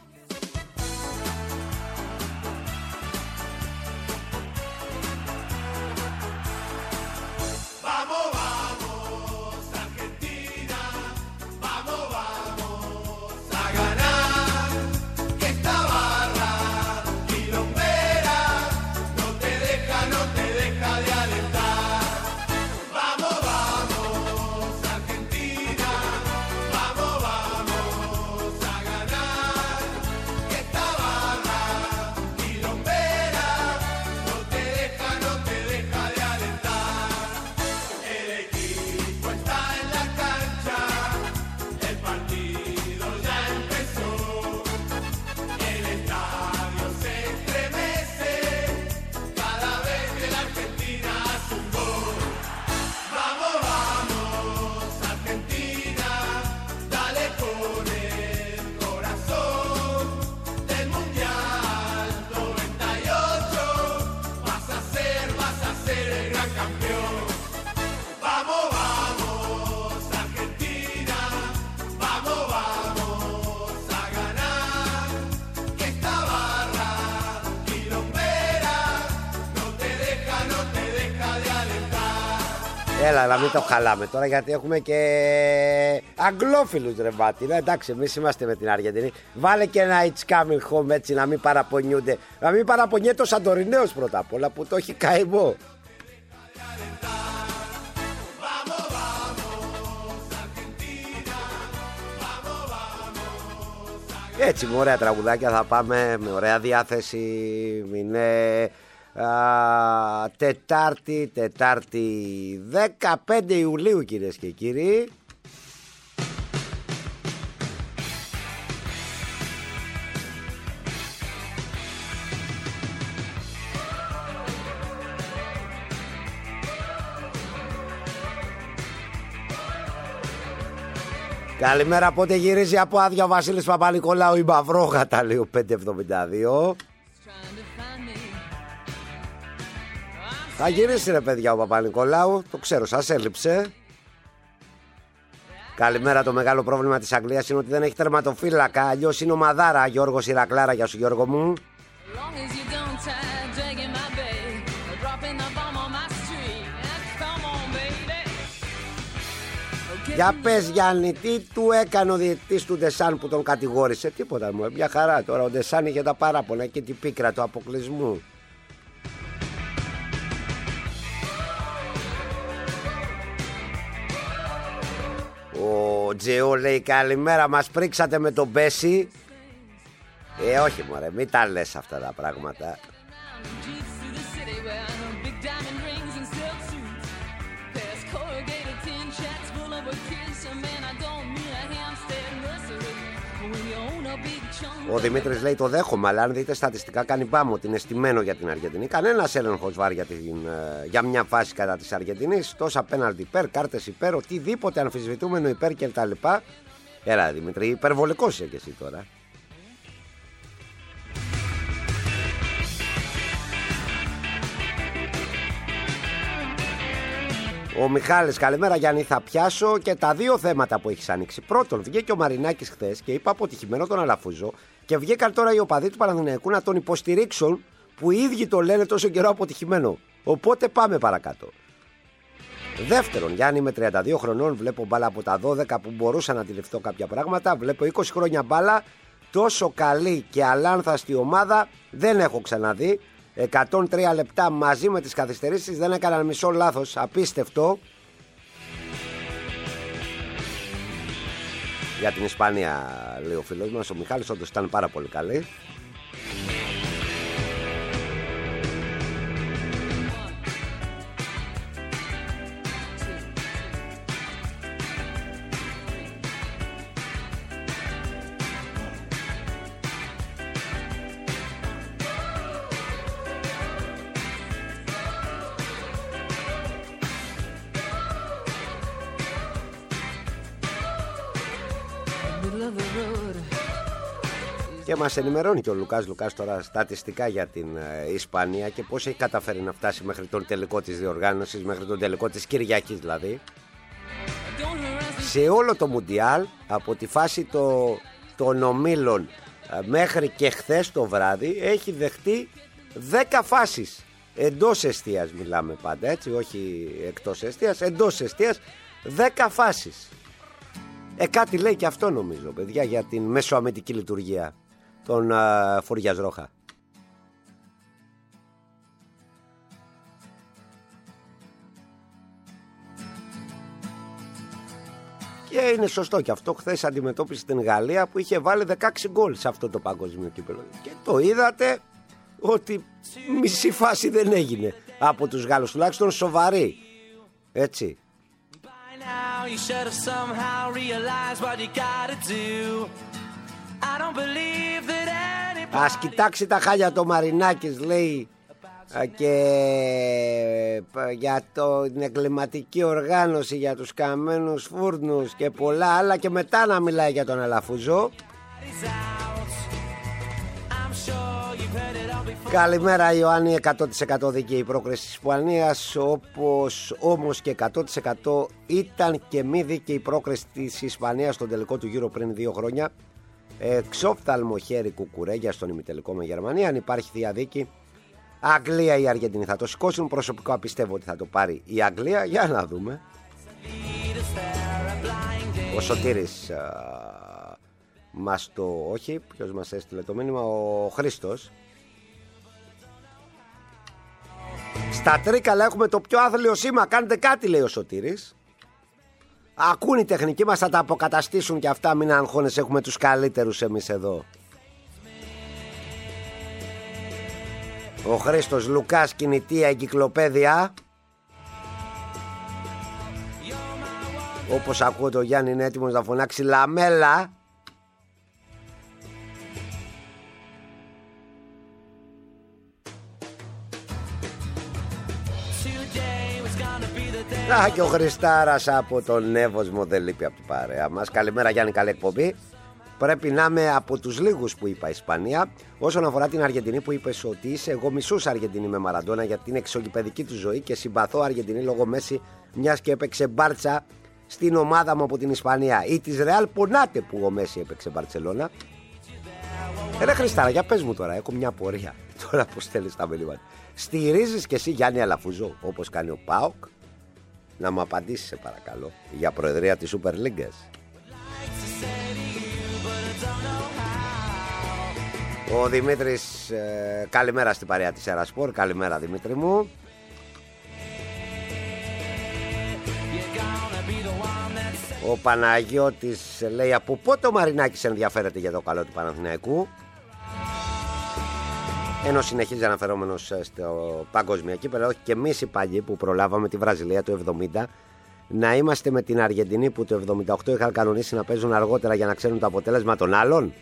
Έλα, να μην το χαλάμε τώρα, γιατί έχουμε και αγγλόφιλους ρε μπάτι. Εντάξει, εμείς είμαστε με την Αργεντινή. Βάλε και ένα It's coming home, έτσι, να μην παραπονιούνται. Να μην παραπονιέται ο Σαντορινέος πρώτα απ' όλα, που το έχει καημό. Έτσι με ωραία τραγουδάκια θα πάμε, με ωραία διάθεση. Είναι Τετάρτη 15 Ιουλίου κυρίες και κύριοι. Καλημέρα, πότε γυρίζει από άδεια ο Βασίλης Παπα-Νικολάου, η Μαυρόγατα, λέει ο 572. Θα γυρίσει ρε παιδιά ο Παπα-Νικολάου, το ξέρω, σας έλειψε. Καλημέρα, το μεγάλο πρόβλημα της Αγγλίας είναι ότι δεν έχει τερματοφύλακα, αλλιώς είναι ομαδάρα. Γιώργος Ηρακλάρα, γεια σου Γιώργο μου. Για πες Γιάννη, τι του έκανε ο διαιτητής του Ντεσάν που τον κατηγόρησε? Τίποτα μου, μια χαρά. Τώρα ο Ντεσάν είχε τα παράπονα και την πίκρα του αποκλεισμού. Ο Τζεό λέει καλημέρα, μας πρίξατε με τον Μπέση. Όχι μωρέ, μην τα λες αυτά τα πράγματα. Ο Δημήτρης λέει το δέχομαι, αλλά αν δείτε στατιστικά κάνει πάμε ότι είναι στημένο για την Αργεντινή. Κανένας έλεγχος βάρ για μια φάση κατά της Αργεντινής. Τόσα πέναλτι υπέρ, κάρτες υπέρ, οτιδήποτε αμφισβητούμενο υπέρ και τα λοιπά. Έλα Δημήτρη, υπερβολικός είσαι και εσύ τώρα. Ο Μιχάλης, καλημέρα Γιάννη, θα πιάσω και τα δύο θέματα που έχεις ανοίξει. Πρώτον, βγήκε ο Μαρινάκης χθες και είπα αποτυχημένο τον Αλαφούζο Και βγήκαν τώρα οι οπαδοί του Παναθηναϊκού να τον υποστηρίξουν, που οι ίδιοι το λένε τόσο καιρό αποτυχημένο. Οπότε πάμε παρακάτω. Δεύτερον, Γιάννη, είμαι 32 χρονών, βλέπω μπάλα από τα 12 που μπορούσα να αντιληφθώ κάποια πράγματα. Βλέπω 20 χρόνια μπάλα, τόσο καλή και αλάνθαστη ομάδα δεν έχω ξαναδεί. 103 λεπτά μαζί με τις καθυστερήσεις, δεν έκαναν μισό λάθος, απίστευτο. Για την Ισπανία, λέει ο φίλος μας, ο Μιχάλης, όντως ήταν πάρα πολύ καλή. Και μας ενημερώνει και ο Λουκάς τώρα στατιστικά για την Ισπανία και πώς έχει καταφέρει να φτάσει μέχρι τον τελικό της διοργάνωσης, μέχρι τον τελικό της Κυριακής δηλαδή. Σε όλο το Μουντιάλ, από τη φάση των ομίλων μέχρι και χθες το βράδυ, έχει δεχτεί 10 φάσεις. Εντός εστίας μιλάμε πάντα, έτσι, όχι εκτός εστίας, εντός εστίας 10 φάσεις. Κάτι λέει και αυτό νομίζω, παιδιά, για την μεσοαμυντική λειτουργία των Φουριάς Ρόχα. Και είναι σωστό και αυτό. Χθες αντιμετώπισε την Γαλλία που είχε βάλει 16 γκολ σε αυτό το παγκόσμιο κύπελλο. Και το είδατε ότι μισή φάση δεν έγινε από τους Γάλλους, τουλάχιστον σοβαρή. Έτσι. Ας κοιτάξει τα χάλια το Μαρινάκης, λέει, και για την εγκληματική οργάνωση, για τους καμένους φούρνους και πολλά άλλα, και μετά να μιλάει για τον Αλαφούζο. Καλημέρα Ιωάννη, 100% δίκαιη η πρόκριση της Ισπανίας, όπως όμως και 100% ήταν και μη δίκαιη η πρόκριση της Ισπανίας στον τελικό του Euro πριν 2 χρόνια. Εξόφθαλμο χέρι Κουκουρέγια στον ημιτελικό με Γερμανία. Αν υπάρχει διαδίκη, Αγγλία ή Αργεντινή θα το σηκώσουν. Προσωπικά πιστεύω ότι θα το πάρει η Αγγλία. Για να δούμε. Ο Σωτήρης μας το... Όχι, ποιος μας έστειλε το μήνυμα? Ο Χρήστος. Στα Τρίκαλα έχουμε το πιο άθλιο σήμα. Κάντε κάτι, λέει ο Σωτήρης. Ακούν οι τεχνικοί μας, θα τα αποκαταστήσουν και αυτά. Μην αγχώνεσαι, έχουμε τους καλύτερους εμείς εδώ. Ο Χρήστος Λουκάς, κινητή εγκυκλοπαίδεια. Όπως ακούω το Γιάννη είναι έτοιμος να φωνάξει Λαμέλα. Και ο Χριστάρας από τον Εύωσμο δεν λείπει από την παρέα μας. Καλημέρα Γιάννη, καλή εκπομπή. Πρέπει να είμαι από τους λίγους που είπα Ισπανία. Όσον αφορά την Αργεντινή που είπες ότι είσαι, εγώ μισούσα Αργεντινή με Μαραντόνα για την εξωγηπαιδική του ζωή και συμπαθώ Αργεντινή λόγω Μέση, μιας και έπαιξε Μπάρτσα στην ομάδα μου από την Ισπανία. Ή της Ρεάλ πονάτε που ο Μέση έπαιξε Μπαρτσελώνα. Ρε Χριστάρα, για πες μου τώρα, έχω μια απορία. Τώρα που στέλνεις τα μηνύματα. Στηρίζεις και εσύ Γιάννη Αλαφούζο όπως κάνει ο ΠΑΟΚ? Να μου απαντήσεις σε παρακαλώ για προεδρία της Super League. Ο Δημήτρης, καλημέρα στην παρέα της Ερασπορ. Καλημέρα Δημήτρη μου. Ο Παναγιώτης λέει, από πότε ο Μαρινάκης ενδιαφέρεται για το καλό του Παναθηναϊκού? Ενώ συνεχίζει αναφερόμενος στο παγκόσμιο κύπελλο, όχι και εμείς οι παλιοί που προλάβαμε τη Βραζιλία το 70 να είμαστε με την Αργεντινή που το 78 είχαν κανονίσει να παίζουν αργότερα για να ξέρουν το αποτέλεσμα των άλλων.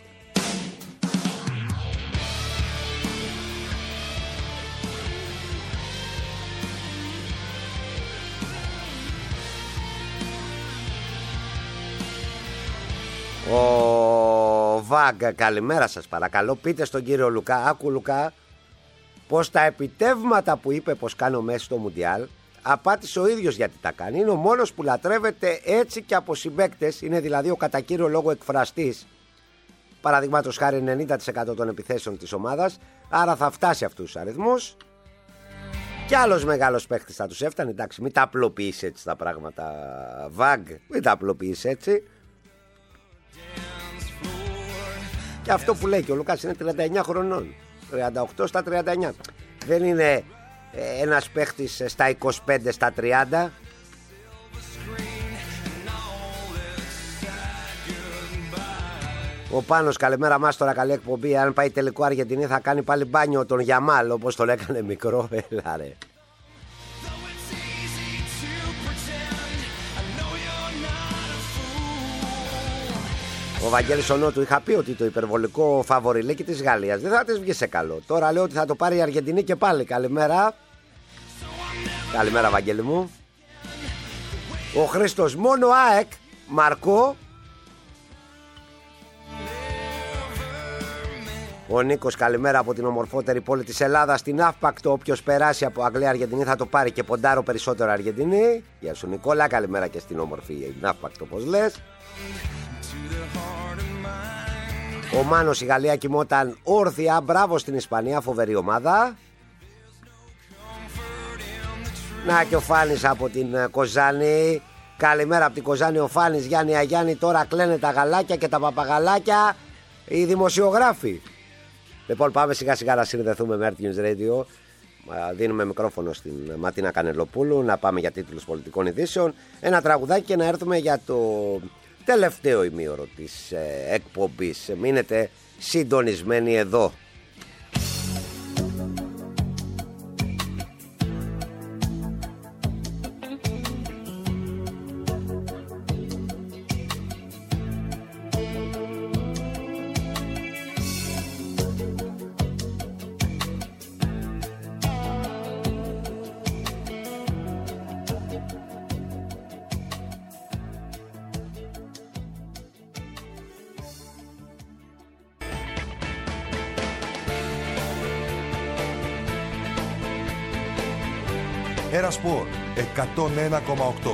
Ο Βάγκα, καλημέρα σας παρακαλώ. Πείτε στον κύριο Λουκά, άκου Λουκά, πως τα επιτεύγματα που είπε πως κάνω μέσα στο Μουντιάλ απάτησε ο ίδιος γιατί τα κάνει. Είναι ο μόνος που λατρεύεται έτσι και από συμπαίκτες. Είναι δηλαδή ο κατά κύριο λόγο εκφραστής παραδείγματος χάρη 90% των επιθέσεων της ομάδας, άρα θα φτάσει αυτούς τους αριθμούς. Κι άλλος μεγάλος παίχτης θα τους έφτανε. Εντάξει, μην τα απλοποιείς έτσι τα πράγματα, Βαγκ, μην τα απλοποιείς έτσι. Και αυτό που λέει και ο Λουκάς είναι 39 χρονών, 38 στα 39. Δεν είναι ένας παίχτης στα 25, στα 30. Ο Πάνος, καλημέρα μας, τώρα καλή εκπομπή. Αν πάει τελικό Αργεντινή θα κάνει πάλι μπάνιο τον Γιαμάλ, όπως τον έκανε μικρό. Έλα ρε. Ο Βαγγέλης ο Νότου, είχα πει ότι το υπερβολικό φαβοριλίκι της Γαλλίας δεν θα της βγει σε καλό. Τώρα λέω ότι θα το πάρει η Αργεντινή και πάλι. Καλημέρα. Καλημέρα Βαγγέλη μου. Ο Χρήστος, μόνο ΑΕΚ, Μαρκό. Ο Νίκος, καλημέρα από την ομορφότερη πόλη της Ελλάδας, την Αύπακτο. Όποιος περάσει από Αγγλία Αργεντινή θα το πάρει και ποντάρω περισσότερο Αργεντινή. Γεια σου Νικόλα, καλημέρα και στην όμορφη Αύπακτο, όπως λες. Ο Μάνος, η Γαλλία κοιμόταν όρθια, μπράβο στην Ισπανία, φοβερή ομάδα. Να και ο Φάνης από την Κοζάνη. Καλημέρα από την Κοζάνη ο Φάνης. Γιάννη Αγιάννη, τώρα κλαίνε τα γαλάκια και τα παπαγαλάκια οι δημοσιογράφοι. Λοιπόν, πάμε σιγά σιγά να συνδεθούμε με Earth News Radio. Δίνουμε μικρόφωνο στην Ματίνα Κανελοπούλου να πάμε για τίτλους πολιτικών ειδήσεων. Ένα τραγουδάκι και να έρθουμε για το τελευταίο ημίωρο της εκπομπής. Μείνετε συντονισμένοι εδώ. Σπορ 101,8.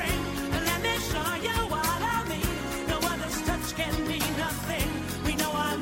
We know our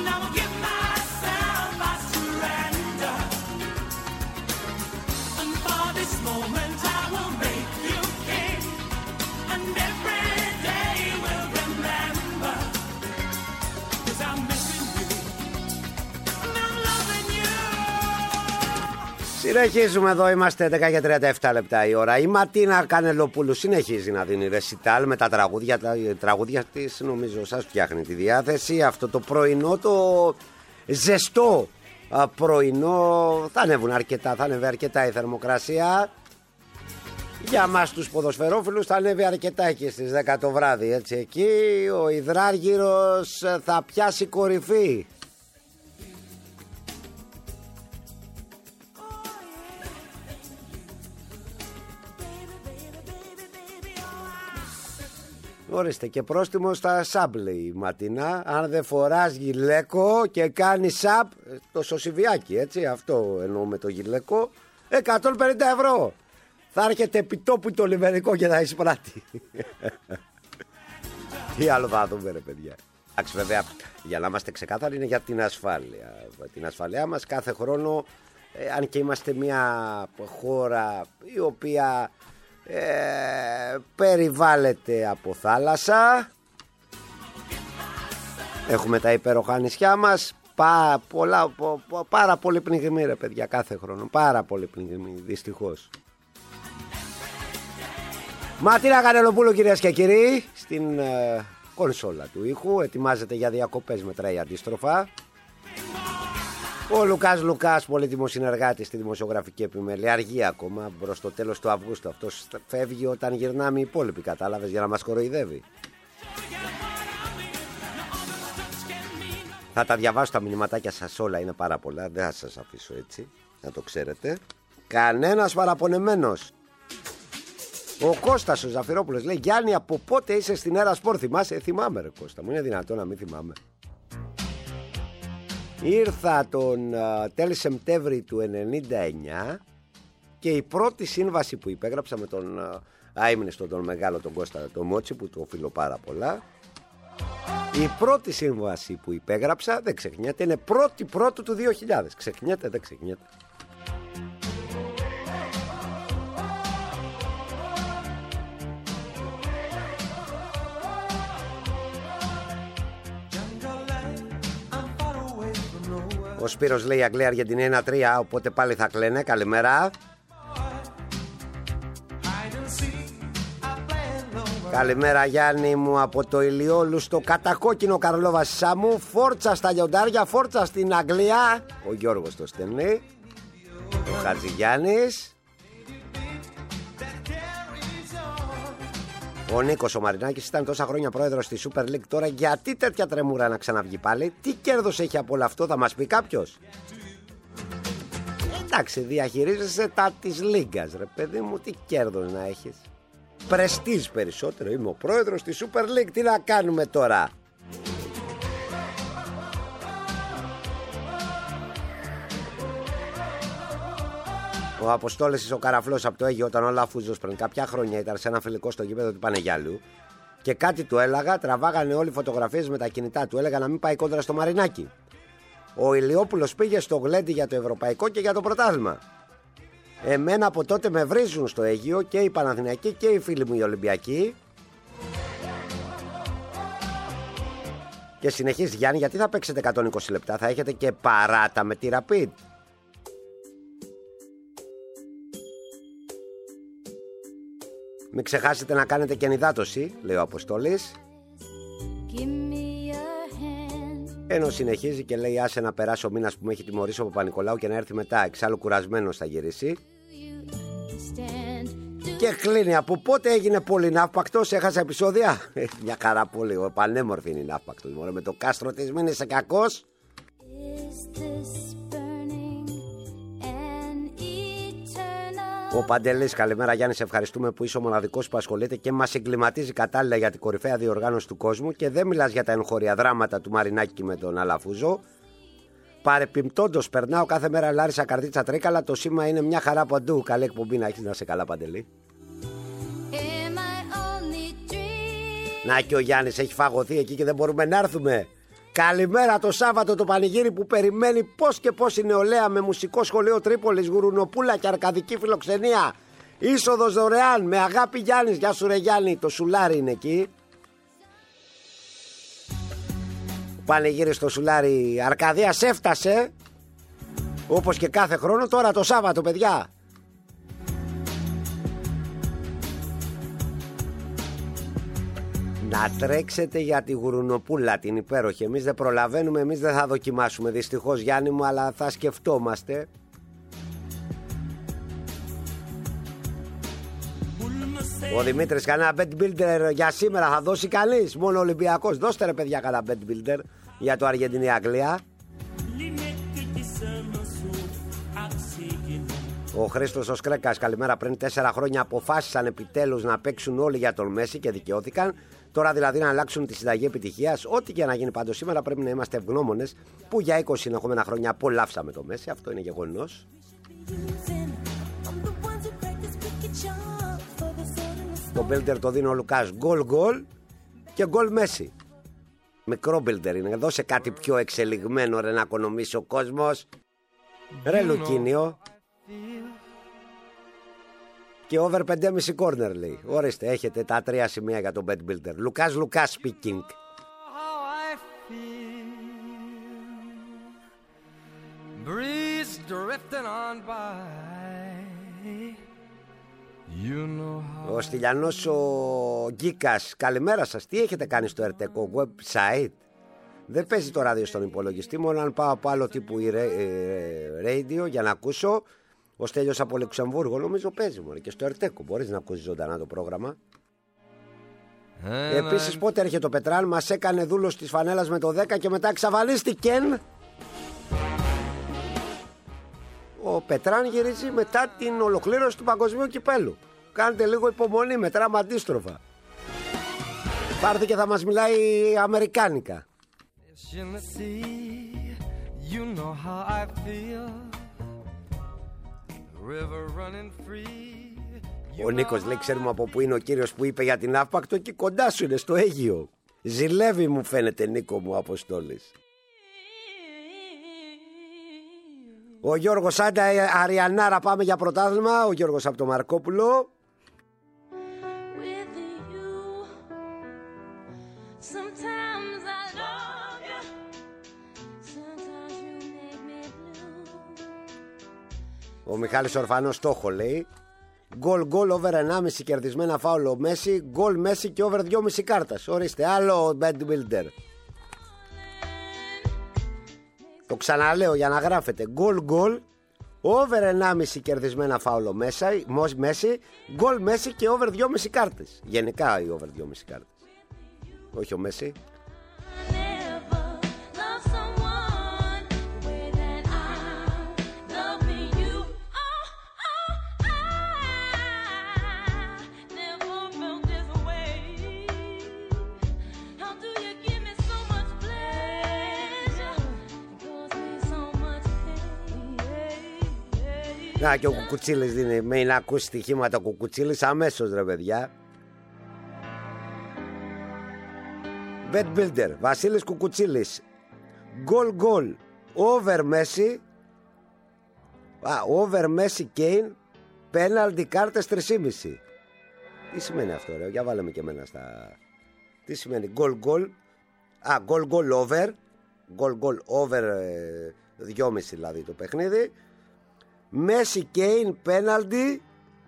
Συνεχίζουμε εδώ, είμαστε 10 και 37 λεπτά η ώρα. Η Ματίνα Κανελοπούλου συνεχίζει να δίνει ρεσιτάλ με τα τραγούδια της, νομίζω σας φτιάχνει τη διάθεση. Αυτό το πρωινό, το ζεστό πρωινό, θα ανέβει αρκετά η θερμοκρασία. Για μας τους ποδοσφαιρόφιλους θα ανέβει αρκετά εκεί στις 10 το βράδυ, έτσι. Εκεί ο υδράργυρος θα πιάσει κορυφή. Ορίστε, και πρόστιμο στα σαμπ, λέει η Ματίνα. Αν δεν φοράς γυλαίκο και κάνει σαμπ, το σωσιβιάκι, έτσι, αυτό εννοώ με το γυλαίκο, 150 ευρώ. Θα έρχεται επιτόπου το λιμενικό και θα εισπράττει. Τι άλλο θα δούμε, ρε παιδιά. Εντάξει, βέβαια, για να είμαστε ξεκάθαροι, είναι για την ασφάλεια. Την ασφάλειά μας κάθε χρόνο, αν και είμαστε μια χώρα η οποία περιβάλλεται από θάλασσα, έχουμε τα υπέροχα νησιά μας, πάρα πολύ πνιγμοί, ρε παιδιά, κάθε χρόνο, πάρα πολύ πνιγμοί, δυστυχώς. Ματίνα Κανελοπούλου, κυρίες και κύριοι, στην κονσόλα του ήχου, ετοιμάζεται για διακοπές, μετράει αντίστροφα. Ο Λουκάς, πολύτιμος συνεργάτης στη δημοσιογραφική επιμέλεια, αργεί ακόμα προς το τέλος του Αυγούστου. Αυτός φεύγει όταν γυρνάμε οι υπόλοιποι, κατάλαβες, για να μας κοροϊδεύει. Θα τα διαβάσω τα μηνυματάκια σας όλα, είναι πάρα πολλά, δεν θα σας αφήσω έτσι, να το ξέρετε. Κανένας παραπονεμένος. Ο Κώστας ο Ζαφυρόπουλος λέει: Γιάννη, από πότε είσαι στην Έρα Σπορ? Θυμάσαι? Θυμάμαι, ρε Κώστα μου, είναι δυνατόν να μην θυμάμαι. Ήρθα τον τέλη Σεπτέμβρη του 99 και η πρώτη σύμβαση που υπέγραψα με τον αείμνηστο, τον μεγάλο, τον Κώστα τον Μότσι, που το οφείλω πάρα πολλά. Η πρώτη σύμβαση που υπέγραψα, δεν ξεχνιέται, είναι πρώτη του 2000. Ξεχνιέται, δεν ξεχνιέται. Ο Σπύρος λέει: Αγγλία Αργεντινή 1-3, οπότε πάλι θα κλαίνε. Καλημέρα. Καλημέρα Γιάννη μου από το Ηλιόλου στο κατακόκκινο Καρλόβασισά μου. Φόρτσα στα λιοντάρια, φόρτσα στην Αγγλία. Ο Γιώργος το στέλνει. Ο Χατζηγιάννης. Ο Νίκος ο Μαρινάκης ήταν τόσα χρόνια πρόεδρος στη Super League. Τώρα γιατί τέτοια τρεμούρα να ξαναβγεί πάλι? Τι κέρδος έχει από όλο αυτό, θα μας πει κάποιος? Εντάξει, διαχειρίζεσαι τα της Λίγκας, ρε παιδί μου, τι κέρδος να έχεις? Πρεστίζ περισσότερο, είμαι ο πρόεδρος στη Super League, τι να κάνουμε τώρα? Ο Αποστόλης ο Καραφλός από το Αίγυο, όταν ο Λαφούζος πριν κάποια χρόνια ήταν σε ένα φιλικό στο γήπεδο του Πανεγιάλου και κάτι του έλεγα, τραβάγανε όλοι φωτογραφίες με τα κινητά του, έλεγα να μην πάει κόντρα στο Μαρινάκι. Ο Ηλιόπουλος πήγε στο γλέντι για το ευρωπαϊκό και για το πρωτάθλημα. Εμένα από τότε με βρίζουν στο Αίγυο και οι Παναθηναϊκοί και οι φίλοι μου οι Ολυμπιακοί. Και συνεχίζει Γιάννη, γιατί θα παίξετε 120 λεπτά, θα έχετε και παράτα με τη Rapid? Μην ξεχάσετε να κάνετε και ενυδάτωση, λέει ο Αποστόλης. Ενώ συνεχίζει και λέει: άσε να περάσει ο μήνας που με έχει τιμωρήσει ο Παπα-Νικολάου και να έρθει μετά. Εξάλλου κουρασμένος θα γυρίσει. Και κλείνει: από πότε έγινε πολύ ναύπακτος? Έχασα επεισόδια. Μια χαρά πολύ. Πανέμορφη είναι η ναύπακτος. Με το κάστρο της, μην είσαι κακός. Ο Παντελής, καλημέρα Γιάννη, σε ευχαριστούμε που είσαι ο μοναδικός που ασχολείται και μας εγκληματίζει κατάλληλα για την κορυφαία διοργάνωση του κόσμου και δεν μιλάς για τα εγχώρια δράματα του Μαρινάκη με τον Αλαφούζο. Παρεπιπτόντως περνάω κάθε μέρα Λάρισα Καρδίτσα Τρίκαλα, το σήμα είναι μια χαρά παντού. Καλή εκπομπή να έχεις, να σε καλά Παντελή. Να και ο Γιάννης έχει φαγωθεί εκεί και δεν μπορούμε να έρθουμε. Καλημέρα το Σάββατο το πανηγύρι που περιμένει πώς και πώς η νεολαία με μουσικό σχολείο Τρίπολης, Γουρουνοπούλα και αρκαδική φιλοξενία. Είσοδος δωρεάν, με αγάπη Γιάννης. Γεια σου ρε Γιάννη, το Σουλάρι είναι εκεί. Πανηγύρι στο Σουλάρι Αρκαδίας έφτασε, όπως και κάθε χρόνο, τώρα το Σάββατο παιδιά. Να τρέξετε για τη Γουρουνοπούλα την υπέροχη. Εμείς δεν προλαβαίνουμε, εμείς δεν θα δοκιμάσουμε δυστυχώς Γιάννη μου, αλλά θα σκεφτόμαστε. Ο Δημήτρης, κανένα bet builder για σήμερα θα δώσει κανείς? Μόνο Ολυμπιακός. Δώστε ρε παιδιά κανένα bet builder για το Αργεντινή-Αγγλία. Ο Χρήστος ο Σκρέκας, καλημέρα. Πριν 4 χρόνια αποφάσισαν επιτέλους να παίξουν όλοι για τον Μέση και δικαιώθηκαν. Τώρα δηλαδή να αλλάξουν τη συνταγή επιτυχίας. Ό,τι και να γίνει πάντως σήμερα πρέπει να είμαστε ευγνώμονες που για 20 συνεχόμενα χρόνια απολαύσαμε το Μέση. Αυτό είναι γεγονός. Το builder το δίνει ο Λουκάς. Γκολ και γκολ Μέση. Μικρό builder είναι. Δώσε κάτι πιο εξελιγμένο ρε να οικονομήσει ο κόσμος. Ρε Λουκίνιο. Και over 5,5 corner λέει. Ορίστε, έχετε τα 3 σημεία για τον bet builder. Λουκάς speaking. Ο Στυλιανός ο Γκίκας, καλημέρα σας. Τι έχετε κάνει στο Ερτεκό website? Δεν παίζει το ράδιο στον υπολογιστή, μόνο αν πάω από άλλο τύπου radio για να ακούσω. Ο Στέλιος από Λουξεμβούργο νομίζω παίζει μόνο και στο Ερτέκο μπορείς να ακούσεις ζωντανά το πρόγραμμα. Επίσης πότε έρχεται το Πετράν? Μας έκανε δούλος της φανέλας με το 10 και μετά εξαφανίστηκεν. Ο Πετράν γυρίζει μετά την ολοκλήρωση του παγκοσμίου κυπέλου. Κάντε λίγο υπομονή, μετράμε αντίστροφα. Πάρτε και θα μας μιλάει αμερικάνικα. Ο Νίκος λέει, ξέρουμε από πού είναι ο κύριος που είπε για την Αύπακτο? Εκεί κοντά σου είναι, στο Αίγυο. Ζηλεύει μου φαίνεται Νίκο μου Αποστόλης. Ο Γιώργος Άντα Αριανάρα, πάμε για πρωτάθλημα. Ο Γιώργος από το Μαρκόπουλο. Ο Μιχάλης Ορφανός στόχο λέει. Γκολ over 1,5 κερδισμένα φάουλο Μέση. Γκολ Μέση και over 2,5 κάρτας. Ορίστε άλλο bet builder. Το ξαναλέω για να γράφετε. Γκολ over 1,5 κερδισμένα φάουλο Μέση. Γκολ Μέση και over 2,5 κάρτες. Γενικά οι over 2,5 κάρτες. Όχι ο Μέση. Να και ο Κουκουτσίλης δίνει, με να ακούσει στοιχήματα ο Κουκουτσίλης αμέσως ρε παιδιά. Bet builder Βασίλης Κουκουτσίλης. Γκολ over Μέση. Over Μέση Κέιν. Πέναλτι κάρτες 3,5. Τι σημαίνει αυτό ρε? Για βάλε με και εμένα στα... Τι σημαίνει γκολ over. Γκολ over 2,5 δηλαδή το παιχνίδι. Μέση Κέιν πέναλτι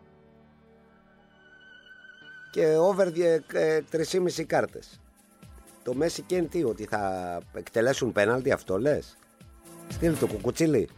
και over 3,5 κάρτες. Το Μέση Κέιν τι, ότι θα εκτελέσουν πέναλτι, αυτό λες? Στείλ το Κουκουτσίλη.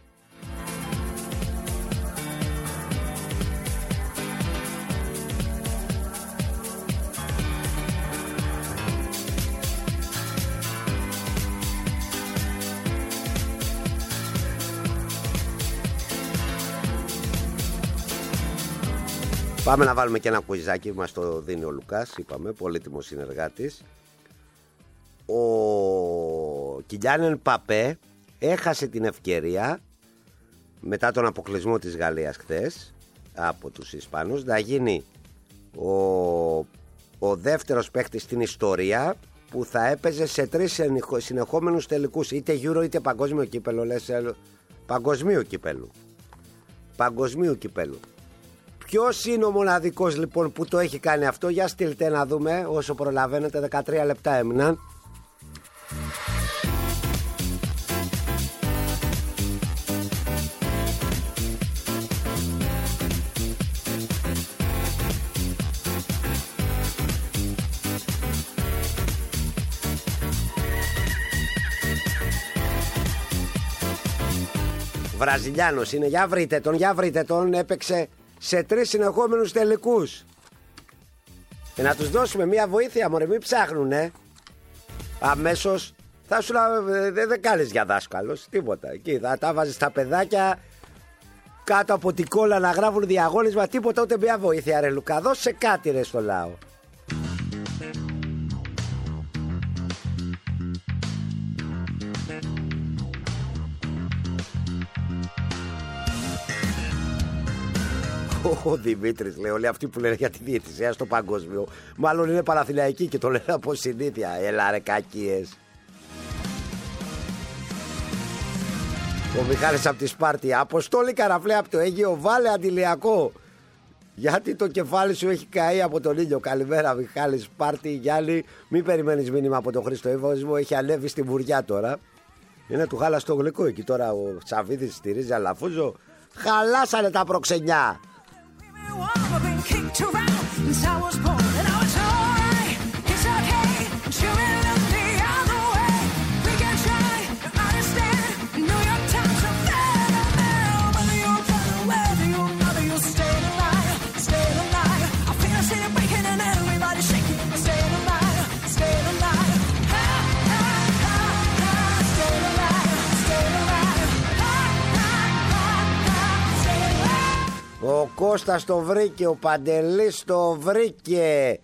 Πάμε να βάλουμε και ένα κουιζάκι, μας το δίνει ο Λουκάς, είπαμε, πολύτιμος συνεργάτης. Ο Κιλιάν Εμπαπέ έχασε την ευκαιρία μετά τον αποκλεισμό της Γαλλίας χθες από τους Ισπανούς να γίνει ο δεύτερος παίκτης στην ιστορία που θα έπαιζε σε 3 συνεχόμενους τελικούς, είτε Euro είτε παγκόσμιο κύπελο. Λες παγκοσμίου κύπελου. Ποιος είναι ο μοναδικός λοιπόν που το έχει κάνει αυτό? Για στείλτε να δούμε όσο προλαβαίνετε. 13 λεπτά έμειναν. Βραζιλιάνος είναι, για βρείτε τον, έπαιξε σε 3 συνεχόμενους τελικούς. Και να τους δώσουμε μια βοήθεια, μωρέ, μην ψάχνουνε. Αμέσως θα σου δεν κάνεις για δάσκαλος, τίποτα. Εκεί θα τα βάζεις τα παιδάκια κάτω από την κόλλα να γράφουν διαγώνισμα, τίποτα, ούτε μια βοήθεια, ρε Λουκά. Δώσε κάτι, ρε, στο λαό. Ο Δημήτρης λέει, όλοι αυτοί που λένε για τη διαιτησία στο παγκόσμιο μάλλον είναι Παναθηναϊκοί και το λένε από συνήθεια. Έλα ρε κακίες. Ο Μιχάλης από τη Σπάρτη. Αποστόλη Καραφλέ από το Αίγυο, βάλε αντιλιακό, γιατί το κεφάλι σου έχει καεί από τον ήλιο. Καλημέρα Μιχάλη Σπάρτη. Γιάννη, μην περιμένεις μήνυμα από τον Χρήστο Εύωσμο, έχει ανέβει στη βουριά τώρα. Είναι του γάλα στο γλυκό εκεί τώρα. Ο Τσαβίδης στηρίζει Αλαφούζο. Χαλάσανε τα προξενιά. Ο Κώστας το βρήκε, ο Παντελής το βρήκε.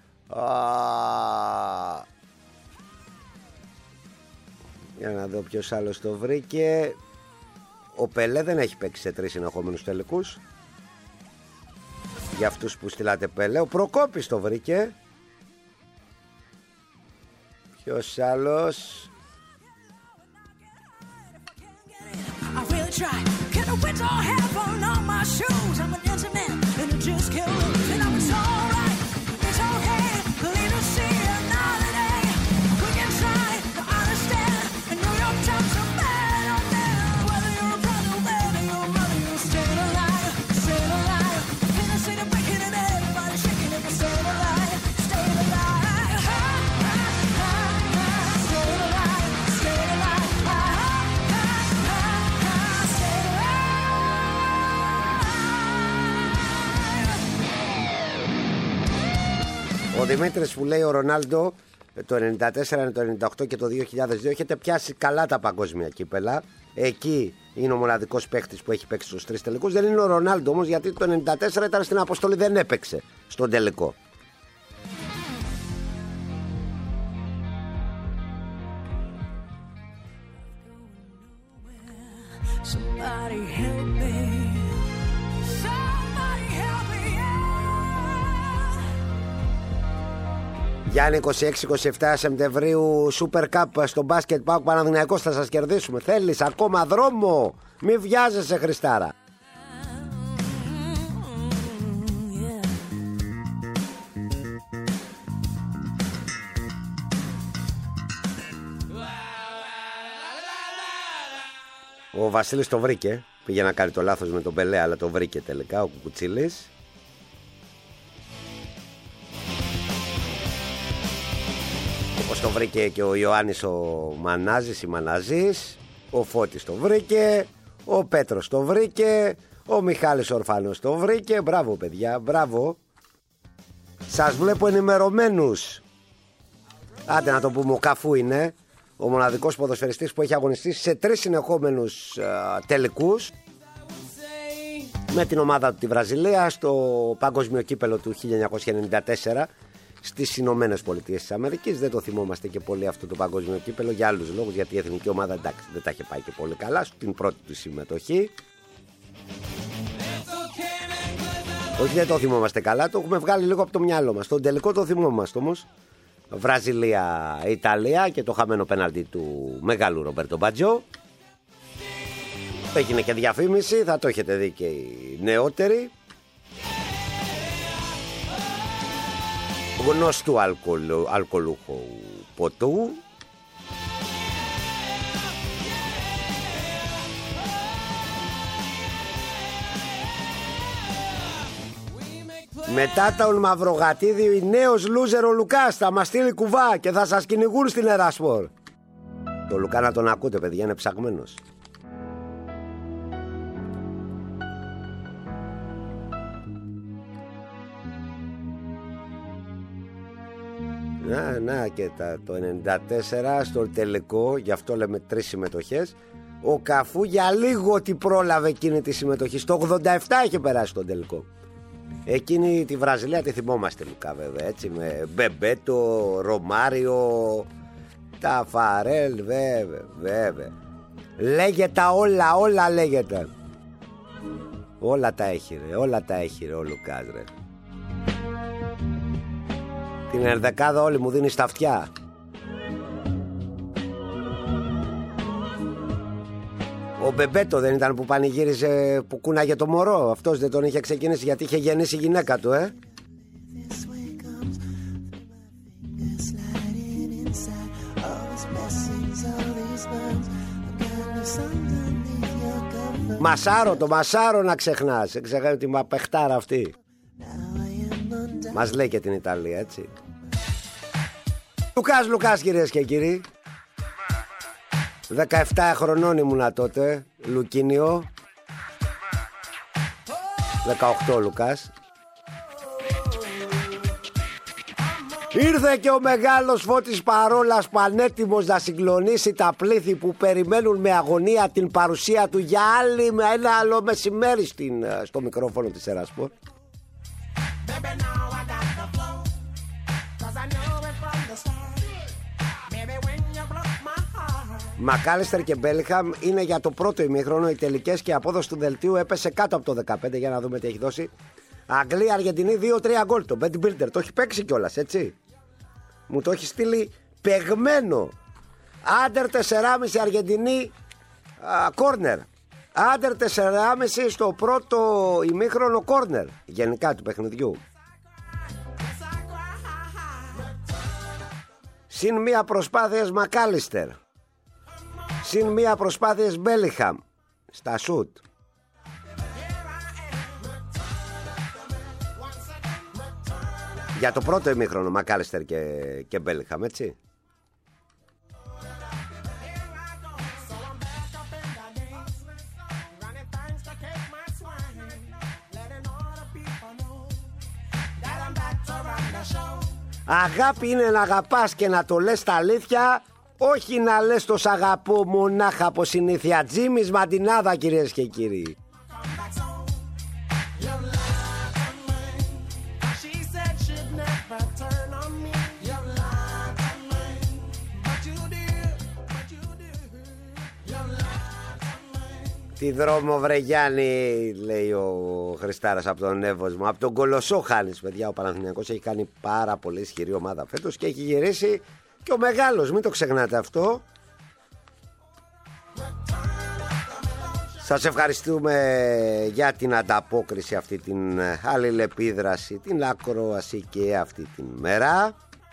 Για να δω ποιος άλλος το βρήκε. Ο Πελέ δεν έχει παίξει σε 3 συνεχόμενους τελικούς. Για αυτούς που στείλατε Πελέ. Ο Προκόπης το βρήκε. Ποιος άλλος? Ο Δημήτρης που λέει ο Ρονάλντο το 94, το 98 και το 2002 έχετε πιάσει καλά τα παγκόσμια κύπελα. Εκεί είναι ο μοναδικός παίχτης που έχει παίξει στους 3 τελικούς. Δεν είναι ο Ρονάλντο όμως, γιατί το 94 ήταν στην αποστολή, δεν έπαιξε στον τελικό. Γιάννη, 26-27 Σεπτεμβρίου Super Cup στο μπάσκετ ΠΑΟΚ Παναθηναϊκός, θα σας κερδίσουμε. Θέλεις ακόμα δρόμο? Μη βιάζεσαι, Χριστάρα. Ο Βασίλης το βρήκε. Πήγε να κάνει το λάθος με τον Πελέ, αλλά το βρήκε τελικά ο Κουκουτσίλης. Όπως το βρήκε και ο Ιωάννης ο Μανάζης ή Μαναζής. Ο Φώτης το βρήκε. Ο Πέτρος το βρήκε. Ο Μιχάλης Ορφανός το βρήκε. Μπράβο παιδιά, μπράβο. Σας βλέπω ενημερωμένους. Άντε να το πούμε, ο Καφού είναι ο μοναδικός ποδοσφαιριστής που έχει αγωνιστεί σε 3 συνεχόμενους τελικούς με την ομάδα του τη Βραζιλία στο παγκόσμιο κύπελο του 1994 στις Ηνωμένες Πολιτείες της Αμερικής. Δεν το θυμόμαστε και πολύ αυτό το παγκόσμιο κύπελο για άλλους λόγους, γιατί η εθνική ομάδα εντάξει δεν τα είχε πάει και πολύ καλά στην πρώτη του συμμετοχή. Όχι, δεν το θυμόμαστε καλά, το έχουμε βγάλει λίγο από το μυαλό μας. Τον τελικό το θυμόμαστε όμως. Βραζιλία-Ιταλία και το χαμένο πέναλτι του μεγάλου Ρομπέρτο Μπατζό. Έγινε και διαφήμιση, θα το έχετε δει και οι νεότεροι. Γνωστού αλκοολούχου ποτού. Μετά τον Μαυρογατίδη, νέος λούζερ ο Λουκάς θα μας στείλει κουβά και θα σας κυνηγούν στην Ερασπορ. Το Λουκά να τον ακούτε, παιδιά, είναι ψαγμένος. Να και το 94 στο τελικό, γι' αυτό λέμε 3 συμμετοχές. Ο Καφού για λίγο τι πρόλαβε εκείνη τη συμμετοχή. Στο 87 είχε περάσει τον τελικό. Εκείνη τη Βραζιλία τη θυμόμαστε, Λουκά, βέβαια, έτσι, με Μπεμπέτο, Ρωμάριο, Ταφαρέλ, βέβαια. Λέγεται όλα λέγεται. Όλα τα έχει ρε ο Λουκάς, ρε. Την ενδεκάδα όλη μου δίνει στα αυτιά. Ο Μπεμπέτο δεν ήταν που πανηγύριζε, που κούναγε το μωρό? Αυτός δεν τον είχε ξεκινήσει γιατί είχε γεννήσει η γυναίκα του, Το Μασάρο να ξεχνάς. Ξεχνάει τη μαπεχτάρα αυτή. Μας λέει και την Ιταλία, έτσι. Λουκάς, κυρίες και κύριοι. 17 χρονών ήμουνα τότε, Λουκίνιο. 18 Λουκάς. Ήρθε και ο μεγάλος Φώτης Παρόλας, πανέτοιμος να συγκλονίσει τα πλήθη που περιμένουν με αγωνία την παρουσία του για ένα άλλο μεσημέρι στο μικρόφωνο της Ερασπορ. Μακάλιστερ και Μπέλιχαμ είναι για το πρώτο ημίχρονο. Οι τελικές και η απόδοση του δελτίου έπεσε κάτω από το 15. Για να δούμε τι έχει δώσει. Αγγλία, Αργεντινή 2-3 γκολ. Το Bet Builder το έχει παίξει κιόλας, έτσι. Μου το έχει στείλει παιγμένο. Άντερ 4,5 Αργεντινή κόρνερ. Άντερ 4,5 στο πρώτο ημίχρονο κόρνερ γενικά του παιχνιδιού. Συν μία προσπάθεια Μακάλιστερ. Συν μία προσπάθεια Μπέλιχαμ στα σουτ. Για το πρώτο ημίχρονο Μακάλιστερ και Μπέλιχαμ, έτσι. Αγάπη είναι να αγαπάς και να το λες τα αλήθεια, όχι να λες το σ' αγαπώ μονάχα από συνήθεια. Τζίμις Μαντινάδα, κυρίες και κύριοι. Τι δρόμο βρε Γιάννη, λέει ο Χριστάρας από τον Εύωσμο. Από τον Κολοσσό χάνεις, παιδιά. Ο Παναθηναϊκός έχει κάνει πάρα πολύ ισχυρή ομάδα φέτος και έχει γυρίσει και ο μεγάλος, μην το ξεχνάτε αυτό. Σας ευχαριστούμε για την ανταπόκριση, αυτή την αλληλεπίδραση, την ακρόαση και αυτή την μέρα.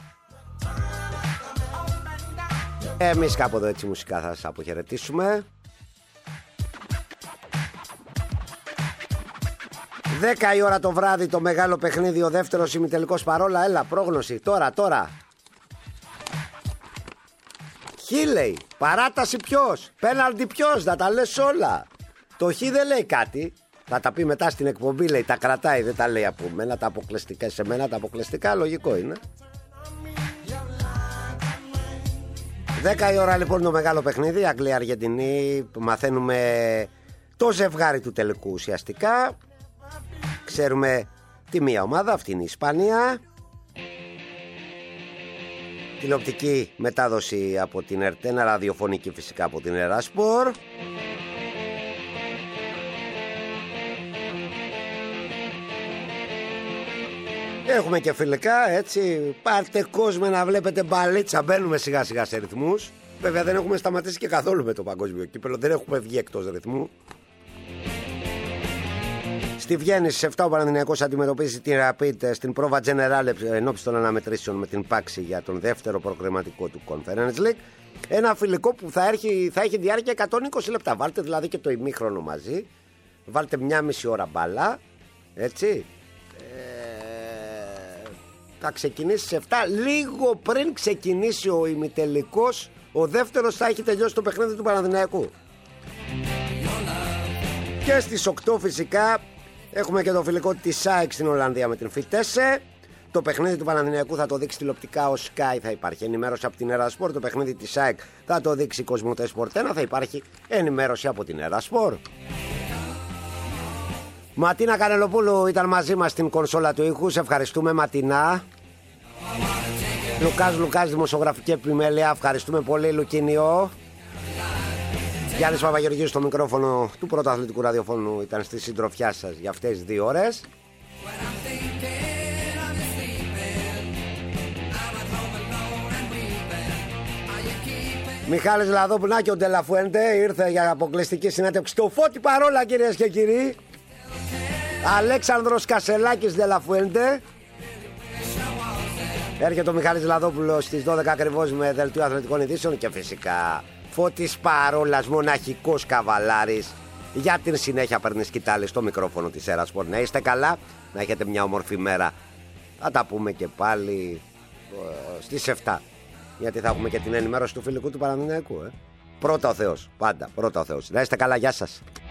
Εμείς κάπου εδώ έτσι μουσικά θα σας αποχαιρετήσουμε. 10 η ώρα το βράδυ το μεγάλο παιχνίδι, ο δεύτερος ημιτελικός Παρόλα. Έλα, πρόγνωση, τώρα. Χίλεϊ, παράταση ποιος, πέναλτι ποιος, να τα λες όλα. Το Χ δεν λέει κάτι, θα τα πει μετά στην εκπομπή, λέει, τα κρατάει, δεν τα λέει από μένα, τα αποκλειστικά, σε μένα τα αποκλειστικά, λογικό είναι. 10 η ώρα λοιπόν το μεγάλο παιχνίδι, Αγγλία-Αργεντινή, μαθαίνουμε το ζευγάρι του τελικού ουσιαστικά. Ξέρουμε τη μία ομάδα, αυτή είναι η Ισπανία. Τηλεοπτική μετάδοση από την Ερτένα, ραδιοφωνική φυσικά από την Ερασπορ. Έχουμε και φιλικά, έτσι. Πάρτε κόσμο να βλέπετε μπαλίτσα. Μπαίνουμε σιγά σιγά σε ρυθμούς. Βέβαια δεν έχουμε σταματήσει και καθόλου με το παγκόσμιο κύπελλο. Δεν έχουμε βγει εκτός ρυθμού. Στη Βιέννη στις 7 ο Παναθηναϊκός αντιμετωπίζει την Rapid στην πρόβα Generale ενόψει των αναμετρήσεων με την Πάξη για τον δεύτερο προκριματικό του Conference League. Ένα φιλικό που θα έχει διάρκεια 120 λεπτά. Βάλτε δηλαδή και το ημίχρονο μαζί. Βάλτε μια μισή ώρα μπάλα. Έτσι. Θα ξεκινήσει στις 7. Λίγο πριν ξεκινήσει ο ημιτελικός, ο δεύτερος θα έχει τελειώσει το παιχνίδι του Παναθηναϊκού. Και στις 8 φυσικά έχουμε και το φιλικό της ΑΕΚ στην Ολλανδία με την Φιτέσε. Το παιχνίδι του Παναθηναϊκού θα το δείξει τηλεοπτικά ο Sky, θα υπάρχει ενημέρωση από την Ερασπορ. Το παιχνίδι της ΑΕΚ θα το δείξει η Κοσμοτέ Sport 1, θα υπάρχει ενημέρωση από την Ερασπορ. Ματίνα Κανελοπούλου ήταν μαζί μας στην κονσόλα του ήχου. Σε ευχαριστούμε Ματίνα. Λουκάς δημοσιογραφική επιμέλεια. Ευχαριστούμε πολύ Λουκίνιο. Γιάννης Παπαγεωργίου στο μικρόφωνο του πρωταθλητικού ραδιοφώνου ήταν στη συντροφιά σας για αυτές τις 2 ώρες. Μιχάλης Λαδόπουλου και ο Ντελαφουέντε ήρθε για αποκλειστική συνέντευξη στο Φώτη Παρόλα, κυρίες και κύριοι. Αλέξανδρος Κασελάκης Ντελαφουέντε. Έρχεται ο Μιχάλης Λαδόπουλος στις 12 ακριβώς με δελτίο αθλητικών ειδήσεων και φυσικά Φώτης Παρόλας, μοναχικός καβαλάρης. Για την συνέχεια παίρνει σκητάλη στο μικρόφωνο της Ερασπορ. Να είστε καλά, να έχετε μια όμορφη μέρα. Θα τα πούμε και πάλι στις 7. Γιατί θα έχουμε και την ενημέρωση του φιλικού του Παναθηναϊκού. Πρώτα ο Θεός, πάντα πρώτα ο Θεός. Να είστε καλά, γεια σας.